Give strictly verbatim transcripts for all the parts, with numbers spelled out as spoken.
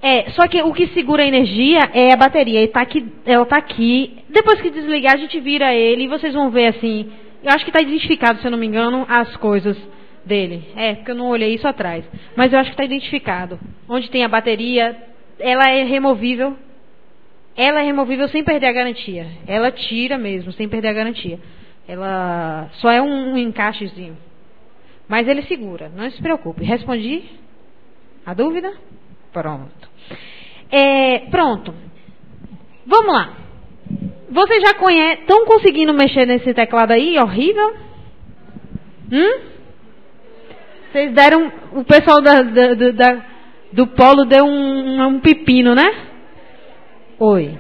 É, só que o que segura a energia é a bateria. E tá aqui, ela está aqui. Depois que desligar, a gente vira ele e vocês vão ver assim. Eu acho que está identificado, se eu não me engano, as coisas dele. É, porque eu não olhei isso atrás. Mas eu acho que está identificado. Onde tem a bateria, ela é removível. Ela é removível sem perder a garantia. Ela tira mesmo, sem perder a garantia. Ela só é um, um encaixezinho. Mas ele segura, não se preocupe. Respondi a dúvida? Pronto. É, pronto. Vamos lá. Vocês já conhecem, estão conseguindo mexer nesse teclado aí? Horrível? Hum? Vocês deram, o pessoal da, da, da, do polo deu um, um pepino, né? Oi.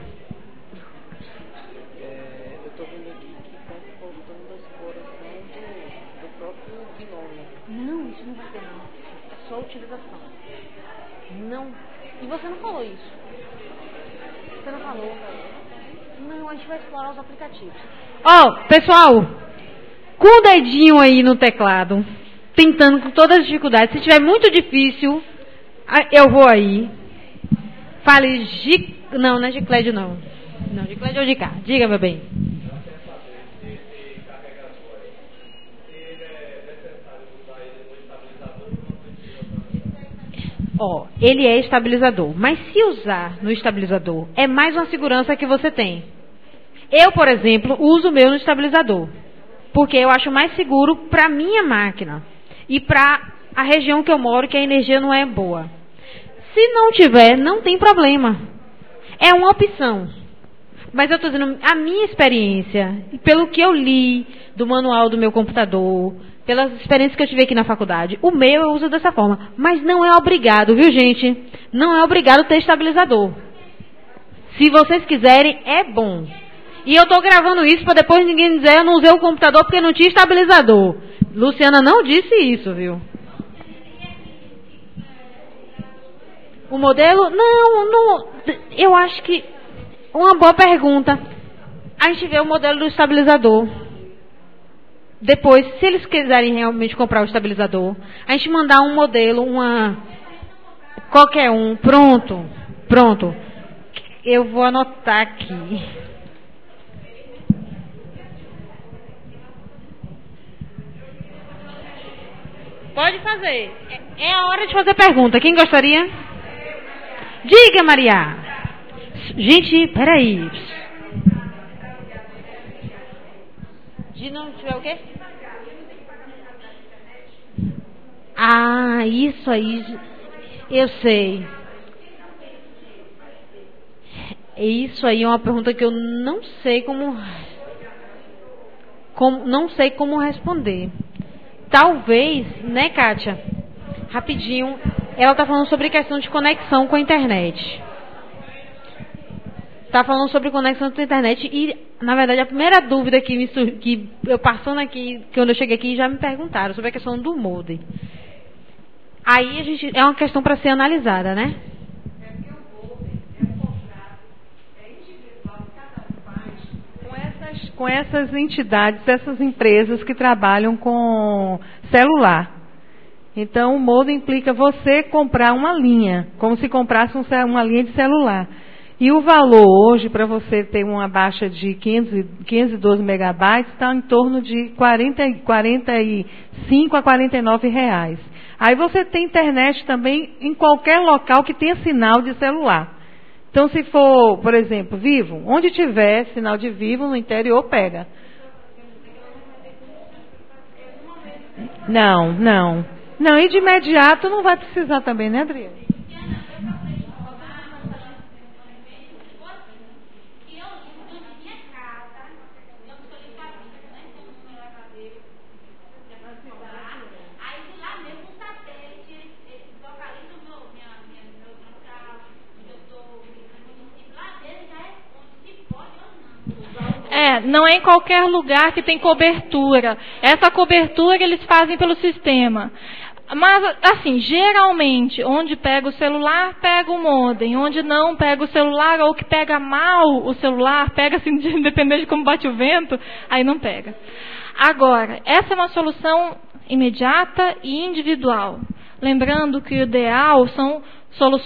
É, eu estou vendo aqui que está faltando a exploração do, do próprio binômio. Não, isso não vai ter não. É só utilização. Não. E você não falou isso. Você não falou. Não, a gente vai explorar os aplicativos. Ó, oh, pessoal, com o dedinho aí no teclado, tentando com todas as dificuldades. Se tiver muito difícil, eu vou aí. Fale G... Não, não é Giclédio, não. Não, Giclédio é o de cá. Diga, meu bem. Ó, oh, ele é estabilizador. Mas se usar no estabilizador, é mais uma segurança que você tem. Eu, por exemplo, uso o meu no estabilizador. Porque eu acho mais seguro para minha máquina. E para a região que eu moro, que a energia não é boa. Se não tiver, não tem problema. É uma opção. Mas eu estou dizendo, a minha experiência, e pelo que eu li do manual do meu computador, pelas experiências que eu tive aqui na faculdade, o meu eu uso dessa forma. Mas não é obrigado, viu, gente? Não é obrigado ter estabilizador. Se vocês quiserem, é bom. E eu estou gravando isso para depois ninguém dizer eu não usei o computador porque não tinha estabilizador. Luciana não disse isso, viu? O modelo? Não, não. Eu acho que... Uma boa pergunta. A gente vê o modelo do estabilizador. Depois, se eles quiserem realmente comprar o estabilizador, a gente mandar um modelo, uma... Qualquer um. Pronto. Pronto. Eu vou anotar aqui. Pode fazer. É a hora de fazer pergunta. Quem gostaria? Diga, Maria. Gente, peraí. De não tiver o quê? Ah, isso aí. Eu sei. Isso aí é uma pergunta que eu não sei como, como não sei como responder. Talvez, né, Kátia? Rapidinho. Ela está falando sobre questão de conexão com a internet. Está falando sobre conexão com a internet e, na verdade, a primeira dúvida que, me, que eu passando aqui, quando eu cheguei aqui, já me perguntaram sobre a questão do modem. Aí a gente, é uma questão para ser analisada, né? É porque o modem é comprado, é individual, cada um faz com essas, com essas entidades, essas empresas que trabalham com celular. Então, o modem implica você comprar uma linha, como se comprasse um, uma linha de celular. E o valor hoje, para você ter uma baixa de quinhentos e doze megabytes, está em torno de quarenta, quarenta e cinco a quarenta e nove reais. Aí você tem internet também em qualquer local que tenha sinal de celular. Então, se for, por exemplo, Vivo, onde tiver sinal de Vivo, no interior, pega. Não, não. Não, e de imediato não vai precisar também, né, Adriana? É, não é em qualquer lugar que tem cobertura. Essa cobertura eles fazem pelo sistema. Mas, assim, geralmente, onde pega o celular, pega o modem. Onde não pega o celular, ou que pega mal o celular, pega assim, dependendo de como bate o vento, aí não pega. Agora, essa é uma solução imediata e individual. Lembrando que o ideal são soluções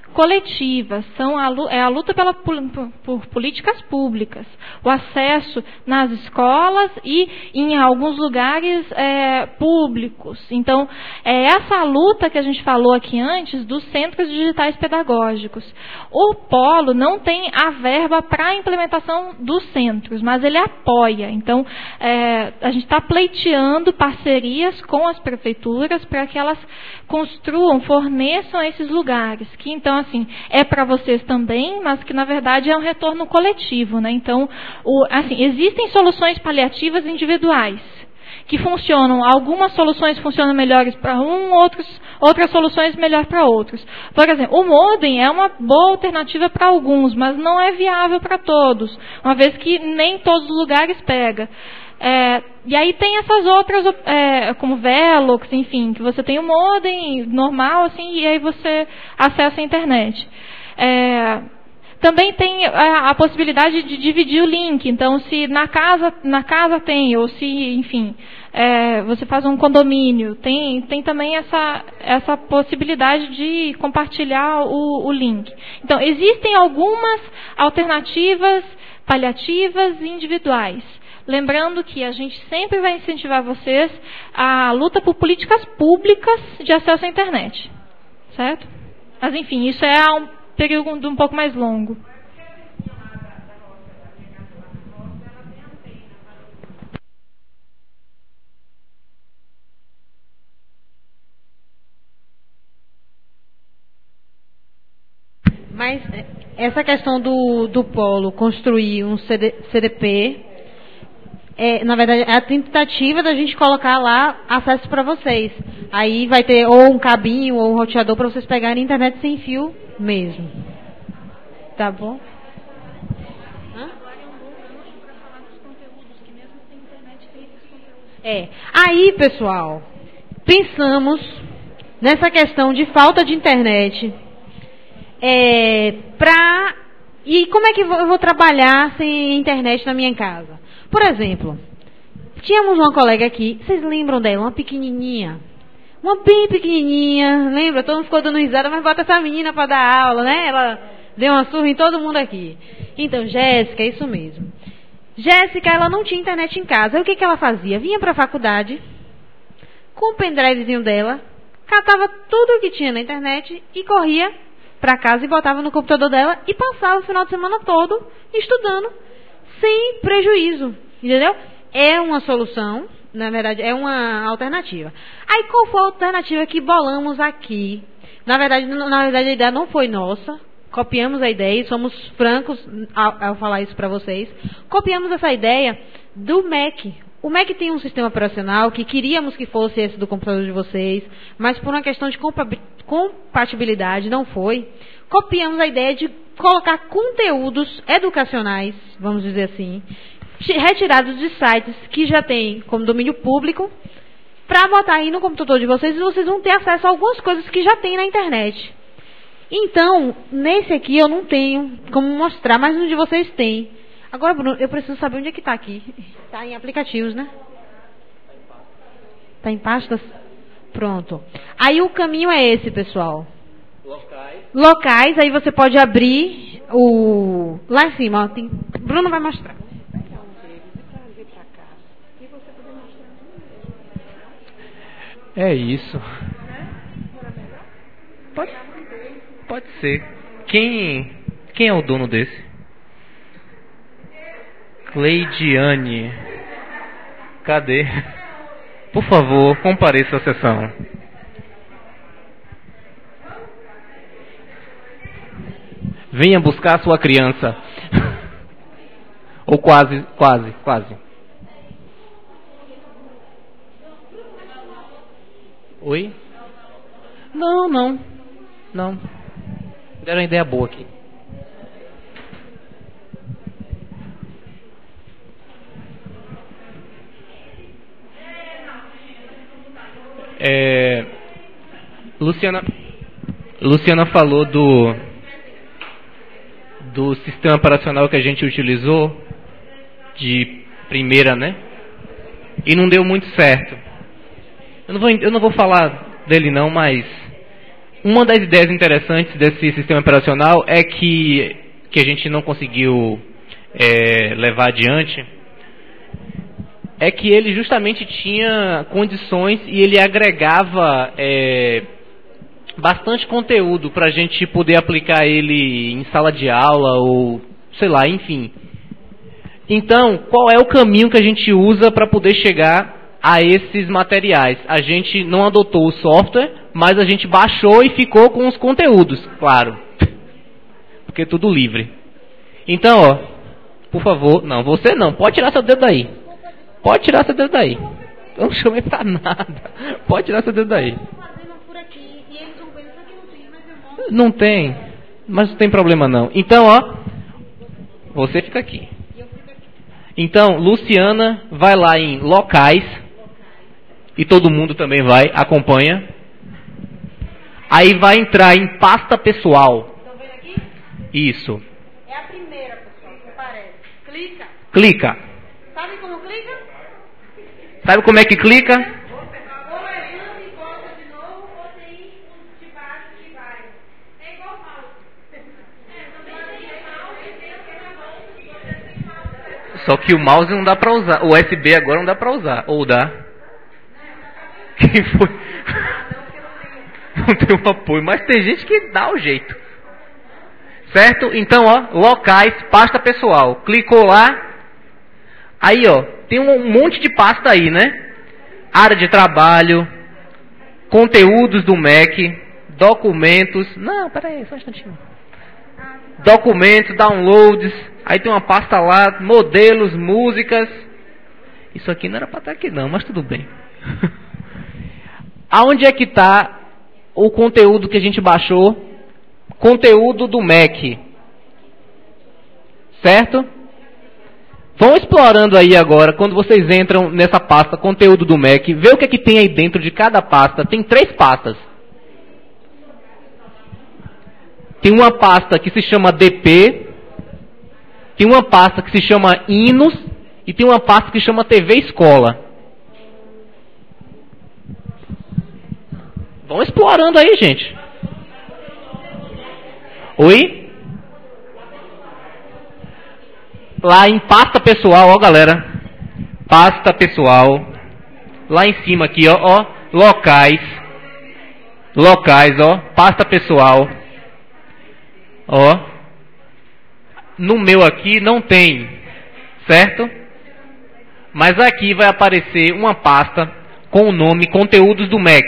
coletivas, são a, é a luta pela, por, por políticas públicas, o acesso nas escolas e em alguns lugares é, públicos. Então, é essa luta que a gente falou aqui antes dos centros digitais pedagógicos. O Polo não tem a verba para a implementação dos centros, mas ele apoia. Então, é, a gente está pleiteando parcerias com as prefeituras para que elas construam, forneçam esses lugares, que então, assim, é para vocês também, mas que na verdade é um retorno coletivo, né? Então, o, assim, existem soluções paliativas individuais que funcionam, algumas soluções funcionam melhores para um, outros, outras soluções melhor para outros. Por exemplo, o modem é uma boa alternativa para alguns, mas não é viável para todos, uma vez que nem todos os lugares pega. É, e aí tem essas outras, é, como Velox, enfim, que você tem o modem normal, assim, e aí você acessa a internet. É, também tem a, a possibilidade de dividir o link. Então, se na casa, na casa tem, ou se, enfim, é, você faz um condomínio, tem, tem também essa, essa possibilidade de compartilhar o, o link. Então, existem algumas alternativas paliativas e individuais. Lembrando que a gente sempre vai incentivar vocês a luta por políticas públicas de acesso à internet. Certo? Mas, enfim, isso é um período um pouco mais longo. Mas essa questão do, do Polo construir um C D, C D P, é, na verdade, é a tentativa da gente colocar lá acesso para vocês. Aí vai ter ou um cabinho ou um roteador para vocês pegarem internet sem fio mesmo. Tá bom? Hã? É. Aí, pessoal, pensamos nessa questão de falta de internet. É, pra, e como é que eu vou trabalhar sem internet na minha casa? Por exemplo, tínhamos uma colega aqui, vocês lembram dela? Uma pequenininha. Uma bem pequenininha, lembra? Todo mundo ficou dando risada, mas bota essa menina para dar aula, né? Ela deu uma surra em todo mundo aqui. Então, Jéssica, é isso mesmo. Jéssica, ela não tinha internet em casa. Aí o que, que ela fazia? Vinha para a faculdade, com o pendrivezinho dela, catava tudo o que tinha na internet e corria para casa e botava no computador dela e passava o final de semana todo estudando, sem prejuízo, entendeu? É uma solução, na verdade, é uma alternativa. Aí qual foi a alternativa que bolamos aqui? Na verdade, na verdade a ideia não foi nossa, copiamos a ideia e somos francos ao, ao falar isso para vocês. Copiamos essa ideia do Mac. O Mac tem um sistema operacional que queríamos que fosse esse do computador de vocês, mas por uma questão de compatibilidade não foi. Copiamos a ideia de colocar conteúdos educacionais, vamos dizer assim, retirados de sites que já tem como domínio público, para botar aí no computador de vocês e vocês vão ter acesso a algumas coisas que já tem na internet. Então, nesse aqui eu não tenho como mostrar, mas no de vocês tem. Agora, Bruno, eu preciso saber onde é que está aqui. Está em aplicativos, né? Está em pastas? Pronto. Aí o caminho é esse, pessoal. Locais. Locais, aí você pode abrir o... Lá em cima, ó, tem... Bruno vai mostrar. É isso. Pode, pode ser. Quem, quem é o dono desse? Cleidiane. Cadê? Por favor, compareça à sessão. Venha buscar sua criança. Ou quase, quase, quase. Oi? Não, não. Não. Deram uma ideia boa aqui. É, Luciana, Luciana falou do, do sistema operacional que a gente utilizou de primeira, né? E não deu muito certo. Eu não vou, eu não vou falar dele não, mas uma das ideias interessantes desse sistema operacional é que, que a gente não conseguiu é, levar adiante, é que ele justamente tinha condições e ele agregava é, bastante conteúdo para a gente poder aplicar ele em sala de aula ou, sei lá, enfim. Então, qual é o caminho que a gente usa para poder chegar a esses materiais? A gente não adotou o software, mas a gente baixou e ficou com os conteúdos, claro. Porque é tudo livre. Então, ó, por favor, não, você não, pode tirar seu dedo daí. Pode tirar seu dedo daí. Eu não chamei pra nada. Pode tirar seu dedo daí. Não tem, mas não tem problema não. Então, ó, você fica aqui. Então, Luciana vai lá em locais. E todo mundo também vai, acompanha. Aí vai entrar em pasta pessoal. Estão vendo aqui? Isso. É a primeira, pessoal, que aparece. Clica. Clica. Sabe como clica? Sabe como é que clica? Ou levanta e volta de novo, ou tem de baixo de vai. É igual mouse. Só que o mouse não dá pra usar. O U S B agora não dá pra usar. Ou dá? Quem foi? Não tem um apoio, mas tem gente que dá o jeito. Certo? Então, ó, locais, pasta pessoal. Clicou lá. Aí, ó, tem um monte de pasta aí, né? Área de trabalho, conteúdos do Mac, documentos. Não, peraí, só um instantinho. Documentos, downloads. Aí tem uma pasta lá, modelos, músicas. Isso aqui não era para estar aqui não, mas tudo bem. Aonde é que está o conteúdo que a gente baixou? Conteúdo do Mac. Certo? Vão explorando aí agora, quando vocês entram nessa pasta, conteúdo do Mac, vê o que é que tem aí dentro de cada pasta. Tem três pastas. Tem uma pasta que se chama D P, tem uma pasta que se chama Hinos e tem uma pasta que se chama T V Escola. Vão explorando aí, gente. Oi? Lá em pasta pessoal, ó galera. Pasta pessoal. Lá em cima aqui, ó, ó. Locais. Locais, ó. Pasta pessoal. Ó. No meu aqui não tem. Certo? Mas aqui vai aparecer uma pasta com o nome Conteúdos do Mac.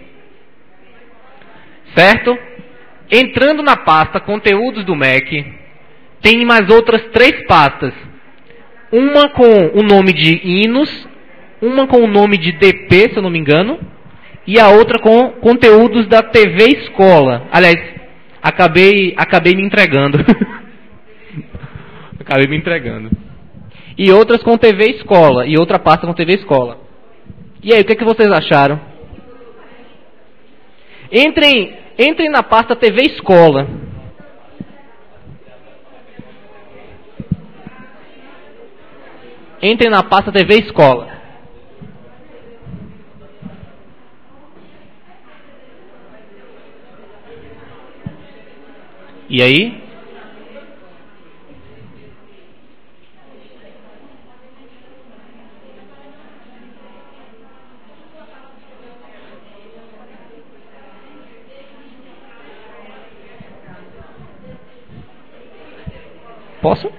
Certo? Entrando na pasta Conteúdos do Mac, tem mais outras três pastas. Uma com o nome de Hinos, uma com o nome de D P, se eu não me engano, e a outra com conteúdos da T V Escola. Aliás, acabei, acabei me entregando. acabei me entregando. E outras com T V Escola, e outra pasta com T V Escola. E aí, o que, é que vocês acharam? Entrem, entrem na pasta T V Escola. Entrem na pasta T V Escola. E aí? Posso?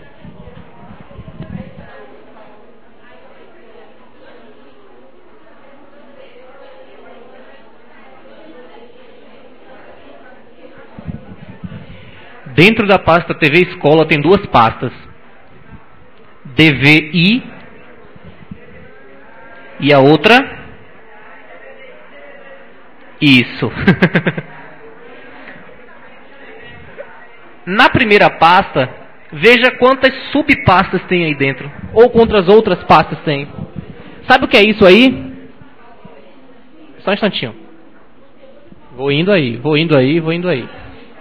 Dentro da pasta T V Escola tem duas pastas. D V I e a outra? Isso. Na primeira pasta, veja quantas subpastas tem aí dentro. Ou quantas outras pastas tem. Sabe o que é isso aí? Só um instantinho. Vou indo aí, vou indo aí, vou indo aí.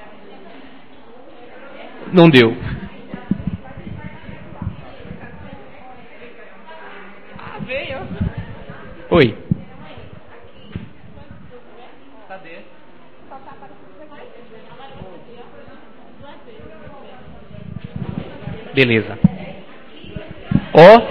Não deu. Ah, veio. Oi. Cadê? Beleza. Ó.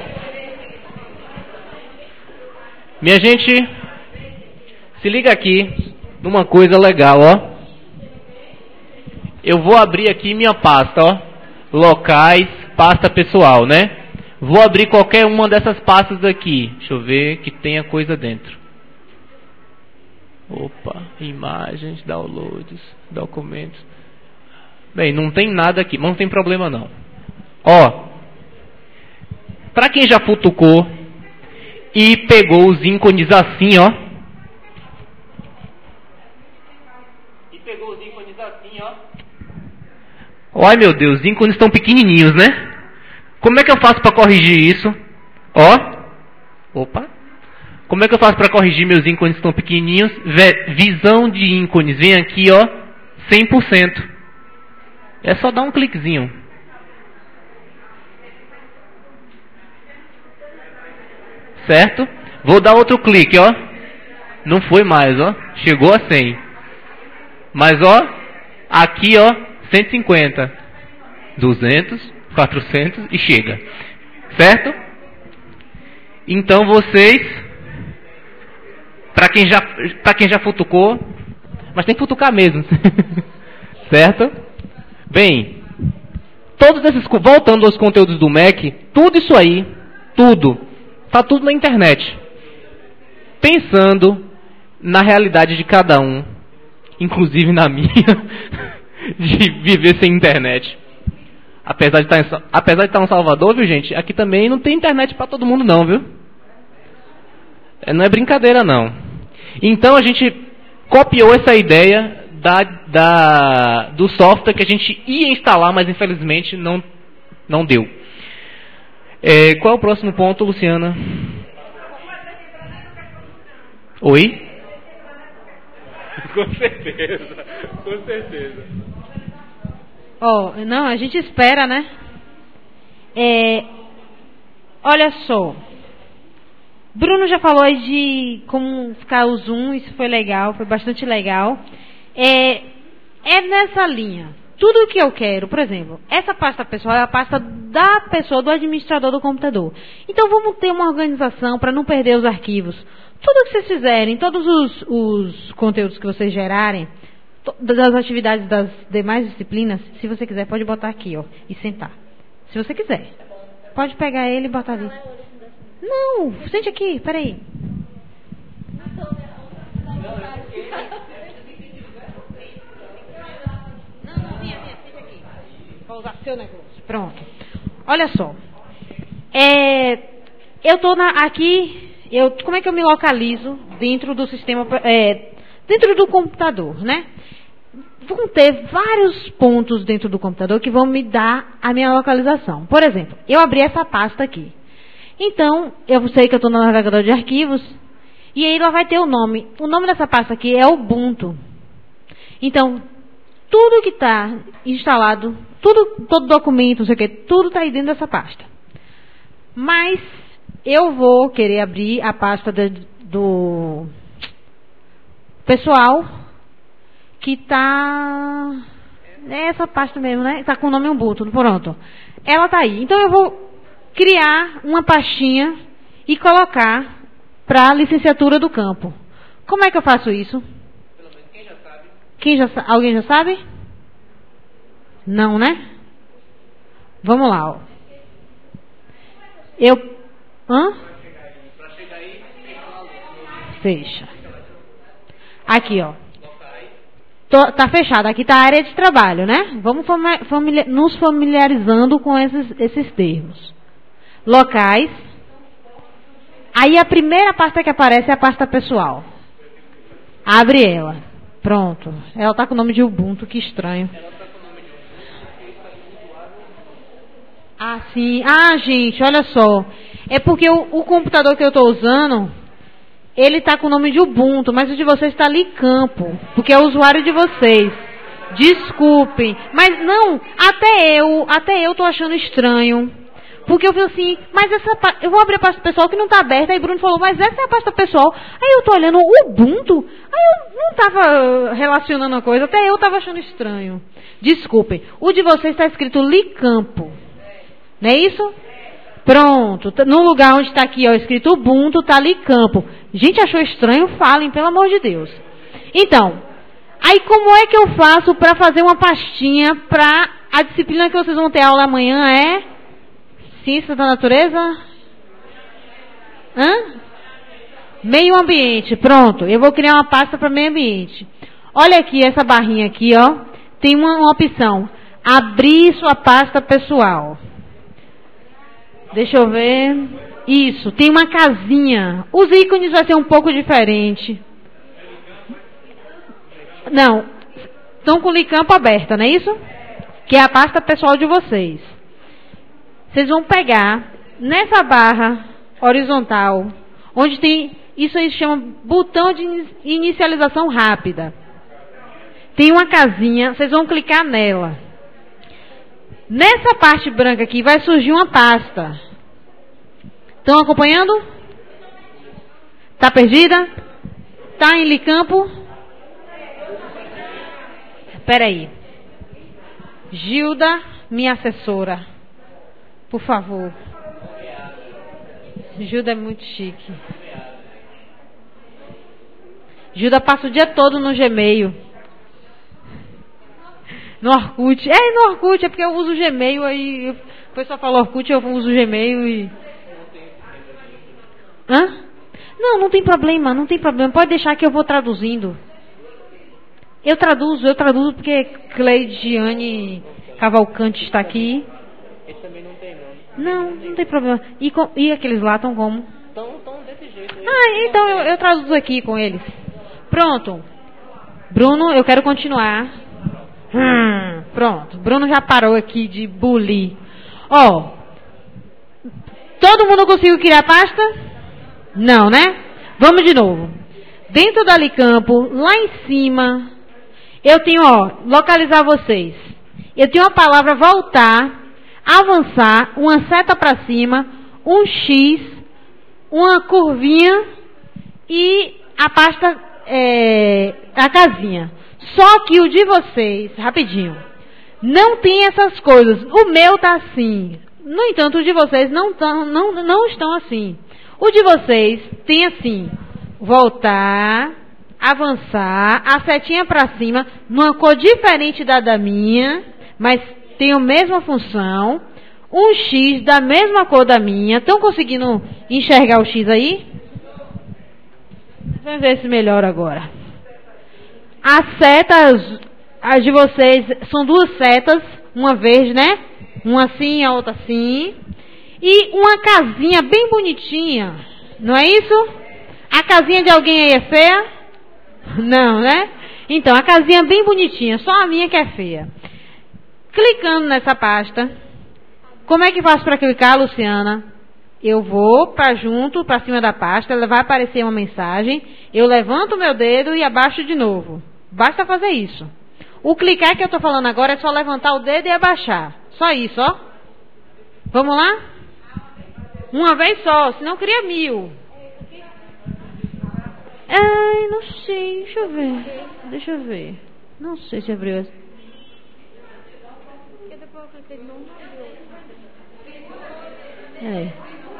Minha gente, se liga aqui numa coisa legal, ó. Eu vou abrir aqui minha pasta, ó. Locais, pasta pessoal, né? Vou abrir qualquer uma dessas pastas aqui. Deixa eu ver que tenha coisa dentro. Opa, imagens, downloads, documentos. Bem, não tem nada aqui, mas não tem problema não. Ó, para quem já futucou e pegou os ícones assim, ó. E pegou os ícones assim, ó. Ai meu Deus, os ícones estão pequenininhos, né? Como é que eu faço para corrigir isso? Ó. Opa. Como é que eu faço para corrigir meus ícones que estão pequenininhos? Visão de ícones. Vem aqui, ó. cem por cento. É só dar um cliquezinho. Certo? Vou dar outro clique, ó. Não foi mais, ó. Chegou a cem. Mas, ó. Aqui, ó. cento e cinquenta. duzentos. quatrocentos e chega. Certo? Então vocês, para quem já para quem já futucou, mas tem que futucar mesmo. Certo? Bem, todos esses, voltando aos conteúdos do Mac, tudo isso aí, tudo, tá tudo na internet. Pensando na realidade de cada um, inclusive na minha, de viver sem internet. Apesar de, estar em, apesar de estar em Salvador, viu, gente? Aqui também não tem internet para todo mundo, não, viu? É, não é brincadeira, não. Então a gente copiou essa ideia da, da, do software que a gente ia instalar, mas infelizmente não, não deu. É, qual é o próximo ponto, Luciana? Oi? Com certeza, com certeza. Oh, não, a gente espera, né? É, olha só. Bruno já falou aí de como ficar o zoom, isso foi legal, foi bastante legal. É, é nessa linha. Tudo o que eu quero, por exemplo, essa pasta pessoal é a pasta da pessoa, do administrador do computador. Então vamos ter uma organização para não perder os arquivos. Tudo que vocês fizerem, todos os, os conteúdos que vocês gerarem, das atividades das demais disciplinas, se você quiser, pode botar aqui, ó, e sentar. Se você quiser. Pode pegar ele e botar ali. Não, sente aqui, peraí. Não, não, vinha, vinha, sente aqui. Vou usar seu negócio. Pronto. Olha só. É, eu estou aqui, eu, como é que eu me localizo dentro do sistema, é, dentro do computador, né? Vão ter vários pontos dentro do computador que vão me dar a minha localização. Por exemplo, eu abri essa pasta aqui. Então, eu sei que eu estou no navegador de arquivos, e aí ela vai ter o nome. O nome dessa pasta aqui é Ubuntu. Então, tudo que está instalado, tudo, todo documento, não sei o que, tudo está aí dentro dessa pasta. Mas, eu vou querer abrir a pasta de, do pessoal, que está... É essa pasta mesmo, né? Está com o nome Ubuntu, pronto. Ela está aí. Então, eu vou criar uma pastinha e colocar para a licenciatura do campo. Como é que eu faço isso? Pelo menos quem já sabe. Quem já, alguém já sabe? Não, né? Vamos lá, ó. Eu... Hã? Para chegar aí, tem que falar. Fecha. Aqui, ó. Tô, tá fechado. Aqui tá a área de trabalho, né? Vamos familiar, nos familiarizando com esses, esses termos. Locais. Aí a primeira pasta que aparece é a pasta pessoal. Abre ela. Pronto. Ela tá com o nome de Ubuntu, que estranho. Ah, sim. Ah, gente, olha só. É porque o, o computador que eu estou usando, ele está com o nome de Ubuntu, mas o de vocês está ali campo, porque é o usuário de vocês. Desculpem. Mas não, até eu, até eu estou achando estranho. Porque eu vi assim, mas essa eu vou abrir a pasta pessoal que não está aberta. Aí Bruno falou, mas essa é a pasta pessoal. Aí eu tô olhando o Ubuntu. Aí eu não estava relacionando a coisa, até eu estava achando estranho. Desculpem, o de vocês está escrito Licampo. Não é isso? Pronto, no lugar onde está aqui, ó, escrito Ubuntu, está Licampo. Gente, achou estranho? Falem, pelo amor de Deus. Então, aí como é que eu faço para fazer uma pastinha para a disciplina que vocês vão ter aula amanhã é Ciência da Natureza? Hã? Meio ambiente, pronto. Eu vou criar uma pasta para meio ambiente. Olha aqui, essa barrinha aqui, ó. Tem uma, uma opção. Abrir sua pasta pessoal. Deixa eu ver. Isso, tem uma casinha. Os ícones vai ser um pouco diferente. Não, estão com o Licampo aberta, não é isso? Que é a pasta pessoal de vocês. Vocês vão pegar nessa barra horizontal, onde tem, isso aí se chama botão de inicialização rápida. Tem uma casinha, vocês vão clicar nela. Nessa parte branca aqui vai surgir uma pasta. Estão acompanhando? Está perdida? Está em Licampo? Espera aí. Gilda, minha assessora. Por favor. Gilda é muito chique. Gilda passa o dia todo no Gmail. No Orkut. É, no Orkut, é porque eu uso o Gmail, aí eu, o pessoal fala Orkut, eu uso o Gmail e... Hã? Não, não tem problema, não tem problema. Pode deixar que eu vou traduzindo. Eu traduzo, eu traduzo porque Cleidiane Cavalcante está aqui. Esse também não tem, não. Não, não tem problema. E, com, e aqueles lá estão como? Estão desse jeito. Ah, então eu, eu traduzo aqui com eles. Pronto. Bruno, eu quero continuar. Hum, pronto. Bruno já parou aqui de bulir. Ó. Todo mundo conseguiu criar a pasta? Não, né? Vamos de novo. Dentro da Licampo, lá em cima, eu tenho, ó, localizar vocês. Eu tenho a palavra voltar, avançar, uma seta para cima, um X, uma curvinha e a pasta, é, a casinha. Só que o de vocês, rapidinho, não tem essas coisas. O meu tá assim. No entanto, o de vocês não, tão, não, não estão assim. O de vocês tem assim, voltar, avançar, a setinha para cima, numa cor diferente da da minha, mas tem a mesma função. Um X da mesma cor da minha. Estão conseguindo enxergar o X aí? Vamos ver se melhora agora. As setas, as de vocês, são duas setas, uma verde, né? Uma assim, a outra assim. E uma casinha bem bonitinha, não é isso? A casinha de alguém aí é feia? Não, né? Então, a casinha bem bonitinha, só a minha que é feia. Clicando nessa pasta, como é que faço para clicar, Luciana? Eu vou para junto, para cima da pasta, ela vai aparecer uma mensagem, eu levanto o meu dedo e abaixo de novo. Basta fazer isso. O clicar que eu estou falando agora é só levantar o dedo e abaixar. Só isso, ó. Vamos lá? Uma vez só, senão cria mil. Ai, não sei, deixa eu ver. Deixa eu ver. Não sei se abriu essa. É.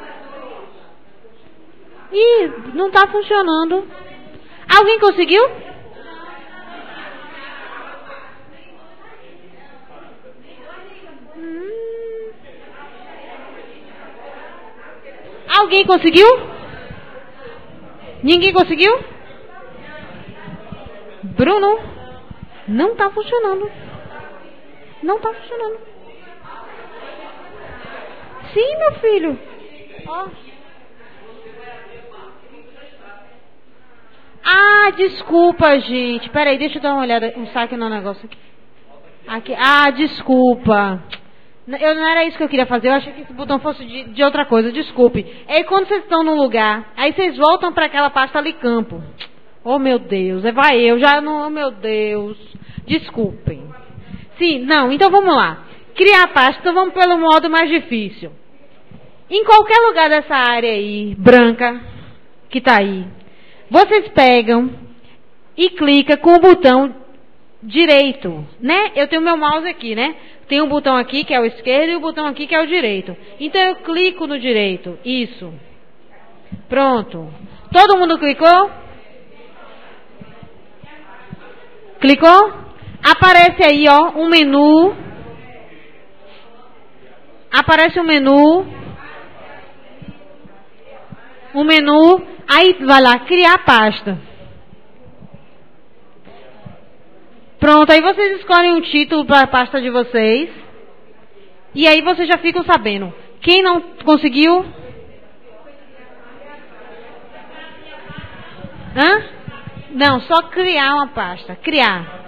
Ih, não está funcionando. Alguém conseguiu? Hum. Alguém conseguiu? Ninguém conseguiu? Bruno, não está funcionando. Não está funcionando. Sim, meu filho. Ó. Ah, desculpa, gente. Peraí, deixa eu dar uma olhada, um saque no negócio aqui. aqui. Ah, desculpa. Eu não era isso que eu queria fazer. Eu achei que esse botão fosse de, de outra coisa. Desculpe. É quando vocês estão num lugar, aí vocês voltam para aquela pasta Licampo. Oh, meu Deus. É, vai eu. Já não... Oh, meu Deus. Desculpem. Sim, não. Então vamos lá. Criar a pasta. Então vamos pelo modo mais difícil. Em qualquer lugar dessa área aí, branca, que está aí, vocês pegam e clicam com o botão direito, né? Eu tenho meu mouse aqui, né? Tem um botão aqui que é o esquerdo e um botão aqui que é o direito. Então eu clico no direito. Isso. Pronto. Todo mundo clicou? Clicou? Aparece aí, ó, um menu. Aparece um menu. Um menu. Aí vai lá, criar pasta. Pronto, aí vocês escolhem um título para a pasta de vocês. E aí vocês já ficam sabendo. Quem não conseguiu? Hã? Não, só criar uma pasta. Criar.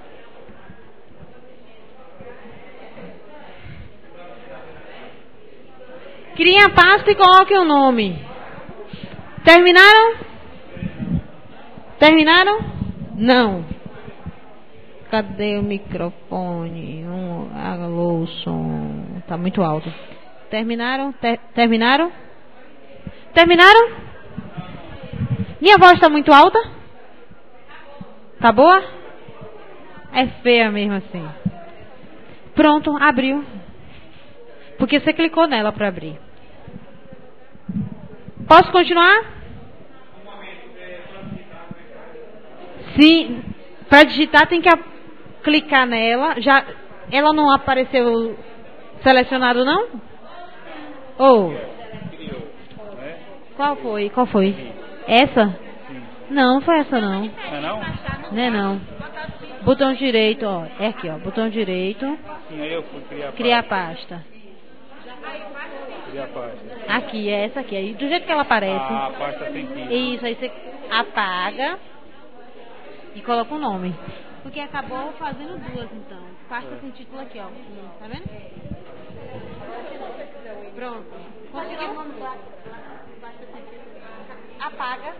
Crie a pasta e coloque o nome. Terminaram? Terminaram? Não. Cadê o microfone? Um, alô, o som. Tá muito alto. Terminaram? Ter, terminaram? Terminaram? Minha voz está muito alta? Tá boa? É feia mesmo assim. Pronto, abriu. Porque você clicou nela para abrir. Posso continuar? Sim. Para digitar tem que clicar nela. Já, ela não apareceu selecionado não? Ou? Qual foi? Qual foi? Essa? Não, não foi essa não. Não é não? Não é não. Botão direito, ó. É aqui, ó. Botão direito. Sim, aí eu fui criar, Criar pasta. criar pasta. Aqui, é essa aqui. Aí, do jeito que ela aparece. Ah, pasta sentido. Isso, aí você apaga e coloca o nome. Porque acabou fazendo duas, então. Pasta sem título aqui, ó. Tá vendo? Pronto. Conseguiu? Apaga.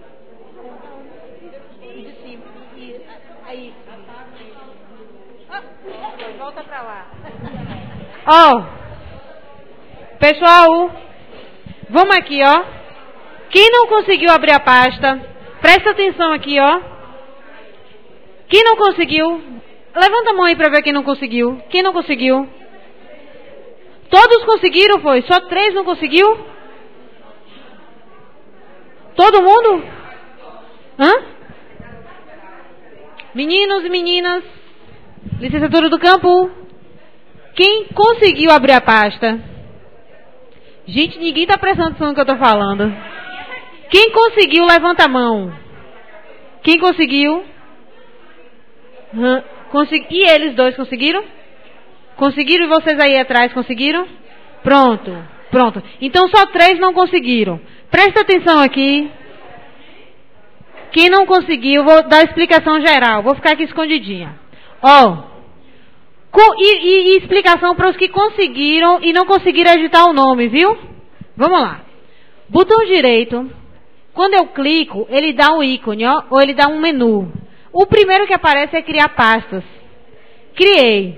De cima. Isso. Aí. Oh, volta pra lá. Ó. Oh, pessoal, vamos aqui, ó. Quem não conseguiu abrir a pasta, presta atenção aqui, ó. Quem não conseguiu, levanta a mão aí pra ver quem não conseguiu. Quem não conseguiu? Todos conseguiram, foi? Só três não conseguiu? Todo mundo? Hã? Meninos e meninas, licenciatura do campo. Quem conseguiu abrir a pasta? Gente, ninguém tá prestando atenção no que eu tô falando. Quem conseguiu, levanta a mão. Quem conseguiu? Hã? Consegui... E eles dois conseguiram? Conseguiram e vocês aí atrás conseguiram? Pronto, pronto. Então só três não conseguiram. Presta atenção aqui. Quem não conseguiu, vou dar a explicação geral. Vou ficar aqui escondidinha. Ó. Com, e, e, e explicação para os que conseguiram e não conseguiram editar o nome, viu? Vamos lá. Botão direito. Quando eu clico, ele dá um ícone, ó, ou ele dá um menu. O primeiro que aparece é criar pastas. Criei.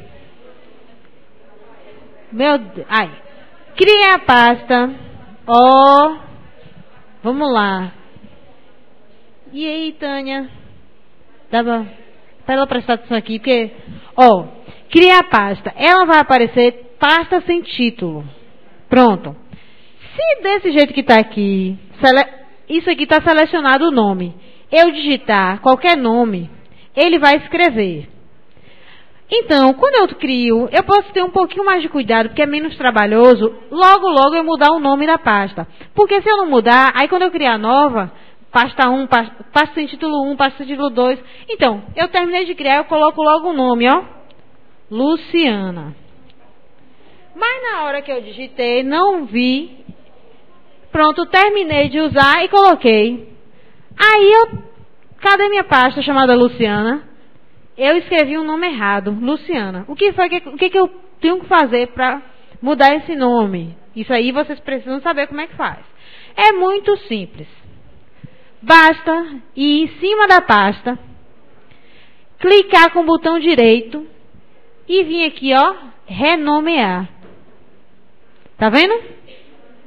Meu Deus. Ai. Criei a pasta. Ó. Vamos lá. E aí, Tânia? Dava para ela prestar atenção aqui, porque, ó, criar a pasta. Ela vai aparecer pasta sem título. Pronto. Se desse jeito que está aqui, sele... isso aqui está selecionado o nome. Eu digitar qualquer nome, ele vai escrever. Então, quando eu crio, eu posso ter um pouquinho mais de cuidado, porque é menos trabalhoso, logo, logo eu mudar o nome da pasta. Porque se eu não mudar, aí quando eu criar nova, pasta um, pasta, pasta sem título um, pasta sem título dois. Então, eu terminei de criar, eu coloco logo o nome, ó. Luciana. Mas na hora que eu digitei, não vi. Pronto, terminei de usar e coloquei. Aí eu, cadê minha pasta chamada Luciana? Eu escrevi um nome errado, Luciana. O que foi que, o que, que eu tenho que fazer para mudar esse nome? Isso aí vocês precisam saber como é que faz. É muito simples. Basta ir em cima da pasta, clicar com o botão direito e vir aqui, ó, renomear. Tá vendo?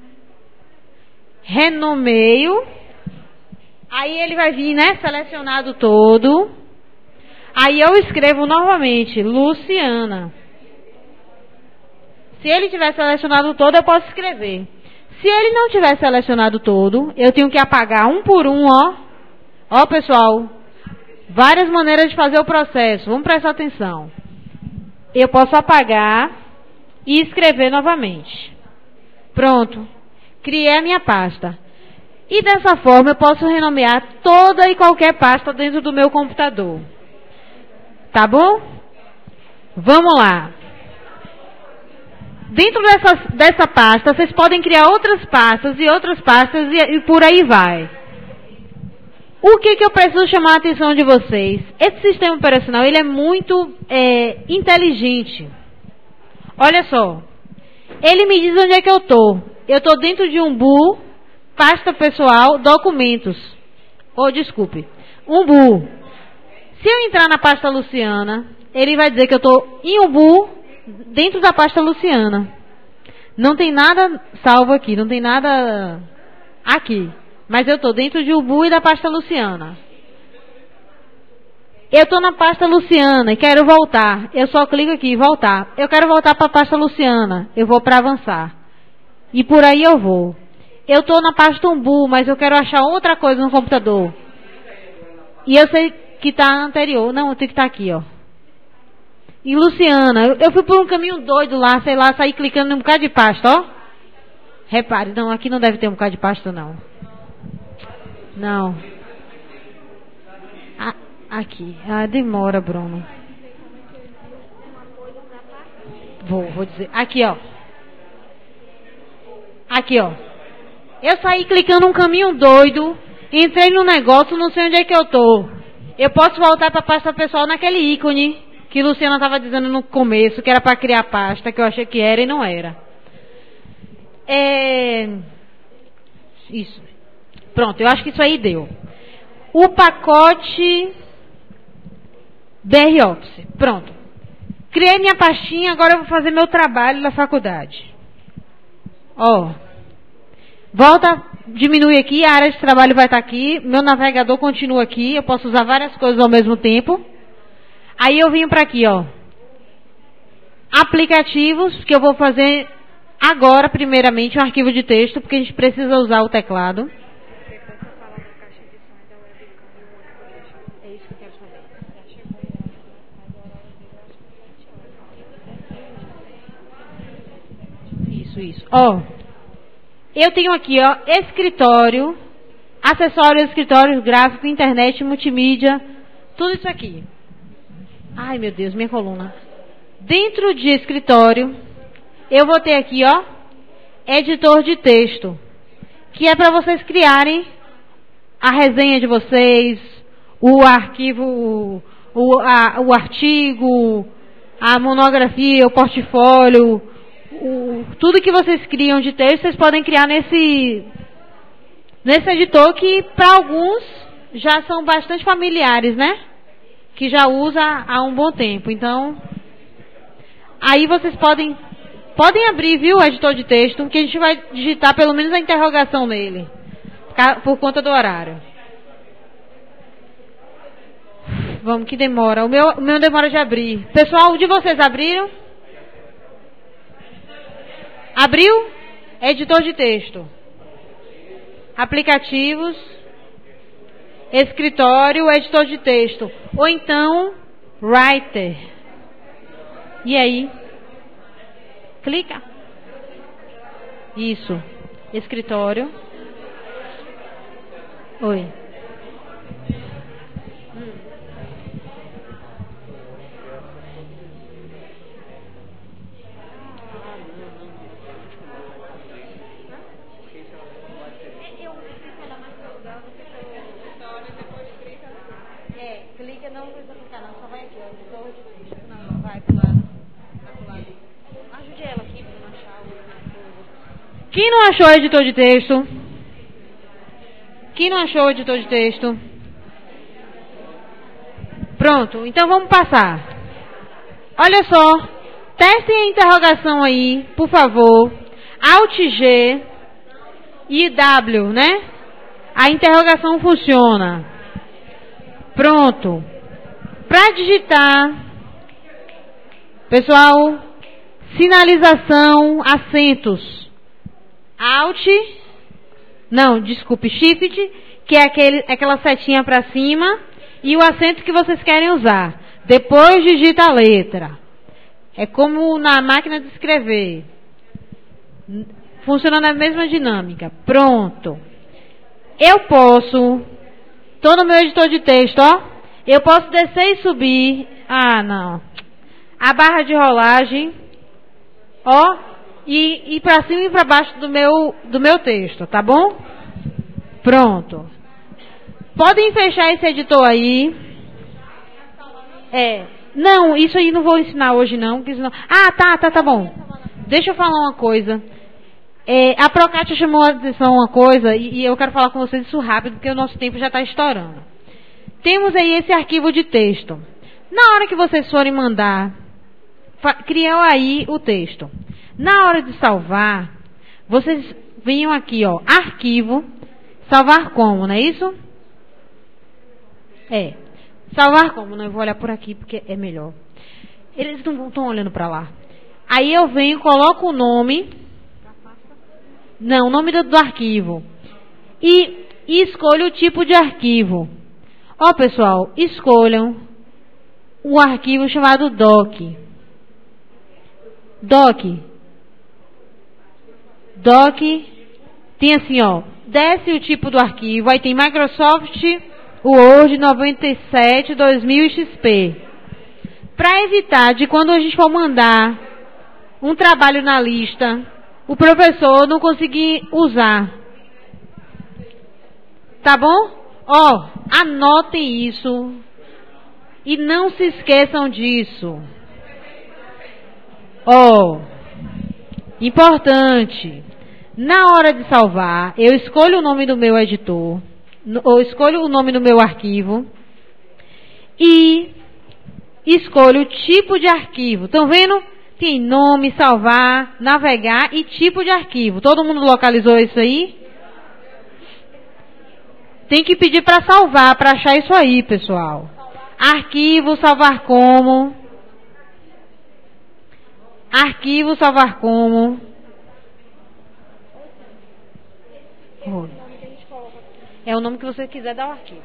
renomeio. Aí ele vai vir, né? Selecionado todo. Aí eu escrevo novamente, Luciana. Se ele tiver selecionado todo, eu posso escrever. Se ele não tiver selecionado todo, eu tenho que apagar um por um, ó. Ó, pessoal, várias maneiras de fazer o processo. Vamos prestar atenção. Eu posso apagar e escrever novamente. Pronto. Criei a minha pasta. E dessa forma eu posso renomear toda e qualquer pasta dentro do meu computador. Tá bom? Vamos lá. Dentro dessa, dessa pasta, vocês podem criar outras pastas e outras pastas e, e por aí vai. O que, que eu preciso chamar a atenção de vocês? Esse sistema operacional, ele é muito é, inteligente. Olha só. Ele me diz onde é que eu estou. Eu estou dentro de Umbu, pasta pessoal, documentos. Ou, oh, desculpe, Umbu. Se eu entrar na pasta Luciana, ele vai dizer que eu estou em Umbu, dentro da pasta Luciana. Não tem nada salvo aqui, não tem nada aqui. Mas eu estou dentro de Umbu e da pasta Luciana. Eu estou na pasta Luciana e quero voltar. Eu só clico aqui, voltar. Eu quero voltar para a pasta Luciana. Eu vou para avançar. E por aí eu vou. Eu estou na pasta Umbu, mas eu quero achar outra coisa no computador. E eu sei que está anterior. Não, tem que estar aqui, ó. E Luciana, eu, eu fui por um caminho doido lá, sei lá, saí clicando num bocado de pasta, ó. Repare, não, aqui não deve ter um bocado de pasta, não. Não. Ah, aqui. Ah, demora, Bruno. Vou, vou dizer. Aqui, ó. Aqui, ó. Eu saí clicando um caminho doido, entrei no negócio, não sei onde é que eu tô. Eu posso voltar para a pasta pessoal naquele ícone que Luciana estava dizendo no começo, que era para criar pasta, que eu achei que era e não era. É... Isso. Pronto, eu acho que isso aí deu. O pacote B R Office. Pronto. Criei minha pastinha, agora eu vou fazer meu trabalho na faculdade. Ó. Volta, diminui aqui, a área de trabalho vai estar aqui, meu navegador continua aqui, eu posso usar várias coisas ao mesmo tempo. Aí eu vim para aqui, ó. Aplicativos, que eu vou fazer agora, primeiramente, um arquivo de texto, porque a gente precisa usar o teclado. É isso que eu quero saber. Isso, isso. Ó, eu tenho aqui, ó, escritório, acessórios, escritório, gráfico, internet, multimídia, tudo isso aqui. Ai, meu Deus, minha coluna. Dentro de escritório, eu vou ter aqui, ó, editor de texto, que é para vocês criarem a resenha de vocês, o arquivo, o, a, o artigo, a monografia, o portfólio, o, tudo que vocês criam de texto, vocês podem criar nesse, nesse editor que, para alguns, já são bastante familiares, né? Que já usa há um bom tempo. Então, aí vocês podem podem abrir, viu, o editor de texto, que a gente vai digitar pelo menos a interrogação nele, por conta do horário. Vamos, que demora. O meu, o meu demora de abrir. Pessoal, de vocês abriram? Abriu? Editor de texto. Aplicativos. Escritório, editor de texto. Ou então, Writer. E aí? Clica. Isso. Escritório. Oi. Hum. É, clica, não precisa clicar não, só vai aqui, ó, editor de texto. Não, não vai pro lado. Vai pro lado. Ajude ela aqui pra não achar alguma coisa. Quem não achou o editor de texto? Quem não achou o editor de texto? Pronto, então vamos passar. Olha só, testem a interrogação aí, por favor. Alt G. I W, né? A interrogação funciona. Pronto. Para digitar, pessoal, sinalização, acentos. Alt, não, desculpe, Shift, que é aquele, aquela setinha para cima, e o acento que vocês querem usar. Depois digita a letra. É como na máquina de escrever. Funciona na mesma dinâmica. Pronto. Eu posso, estou no meu editor de texto, ó. Eu posso descer e subir. Ah, não. A barra de rolagem, ó, e ir para cima e para baixo do meu, do meu texto, tá bom? Pronto. Podem fechar esse editor aí. É. Não, isso aí não vou ensinar hoje não. Porque senão... Ah, tá, tá, tá bom. Deixa eu falar uma coisa. É, a Procátia chamou a atenção uma coisa e, e eu quero falar com vocês isso rápido porque o nosso tempo já está estourando. Temos aí esse arquivo de texto. Na hora que vocês forem mandar, criam aí o texto. Na hora de salvar, vocês venham aqui, ó, arquivo, salvar como, não é isso? É. Salvar como? Não, eu vou olhar por aqui porque é melhor. Eles não estão olhando para lá. Aí eu venho, coloco o nome. Não, o nome do, do arquivo. E, e escolho o tipo de arquivo. Ó, pessoal, escolham um arquivo chamado doc. Doc. Doc. Tem assim, ó. Desce o tipo do arquivo. Aí tem Microsoft Word noventa e sete dois mil X P. Para evitar de quando a gente for mandar um trabalho na lista, o professor não conseguir usar. Tá bom? Ó, anotem isso. E não se esqueçam disso. Ó, importante. Na hora de salvar, eu escolho o nome do meu editor. Ou escolho o nome do meu arquivo. E escolho o tipo de arquivo. Estão vendo? Tem nome, salvar, navegar e tipo de arquivo. Todo mundo localizou isso aí? Tem que pedir para salvar, para achar isso aí, pessoal. Arquivo, salvar como. Arquivo, salvar como. É o nome que você quiser dar ao arquivo.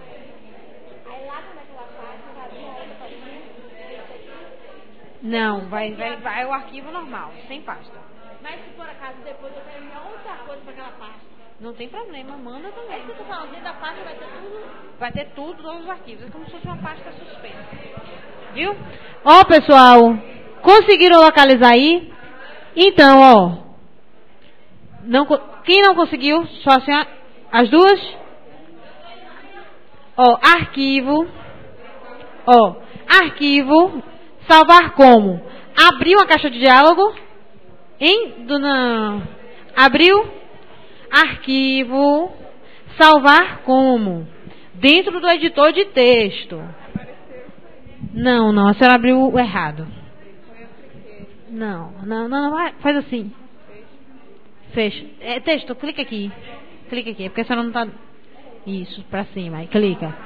Não, vai, vai, vai o arquivo normal, sem pasta. Mas se por acaso depois eu quero enviar outra coisa para aquela pasta. Não tem problema, manda também. É isso que eu tô falando, dentro da pasta vai ter tudo. Vai ter tudo, todos os arquivos. É como se fosse uma pasta suspensa. Viu? Ó, pessoal, conseguiram localizar aí? Então, ó. Não, quem não conseguiu? Só assim, as duas? Ó, arquivo. Ó, arquivo. Salvar como? Abriu a caixa de diálogo? Hein, dona? Abriu? Arquivo. Salvar como? Dentro do editor de texto. Não, não, a senhora abriu o errado. Não, não, não, não, faz assim. Fecha. É texto, clica aqui. Clica aqui, porque a senhora não está... Isso, pra cima, aí clica.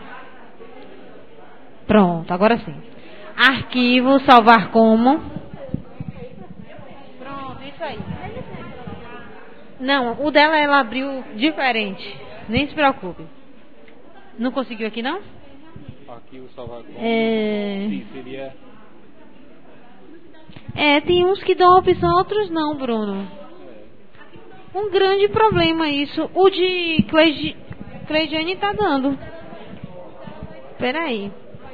Pronto, agora sim. Arquivo, salvar como. Pronto, isso aí. Não, o dela ela abriu diferente. Nem se preocupe. Não conseguiu aqui, não? Arquivo, salvar como. É... Sim, seria... É, tem uns que dão opção, outros não, Bruno. Um grande problema isso. O de Cleide... Cleidiane tá dando. Peraí.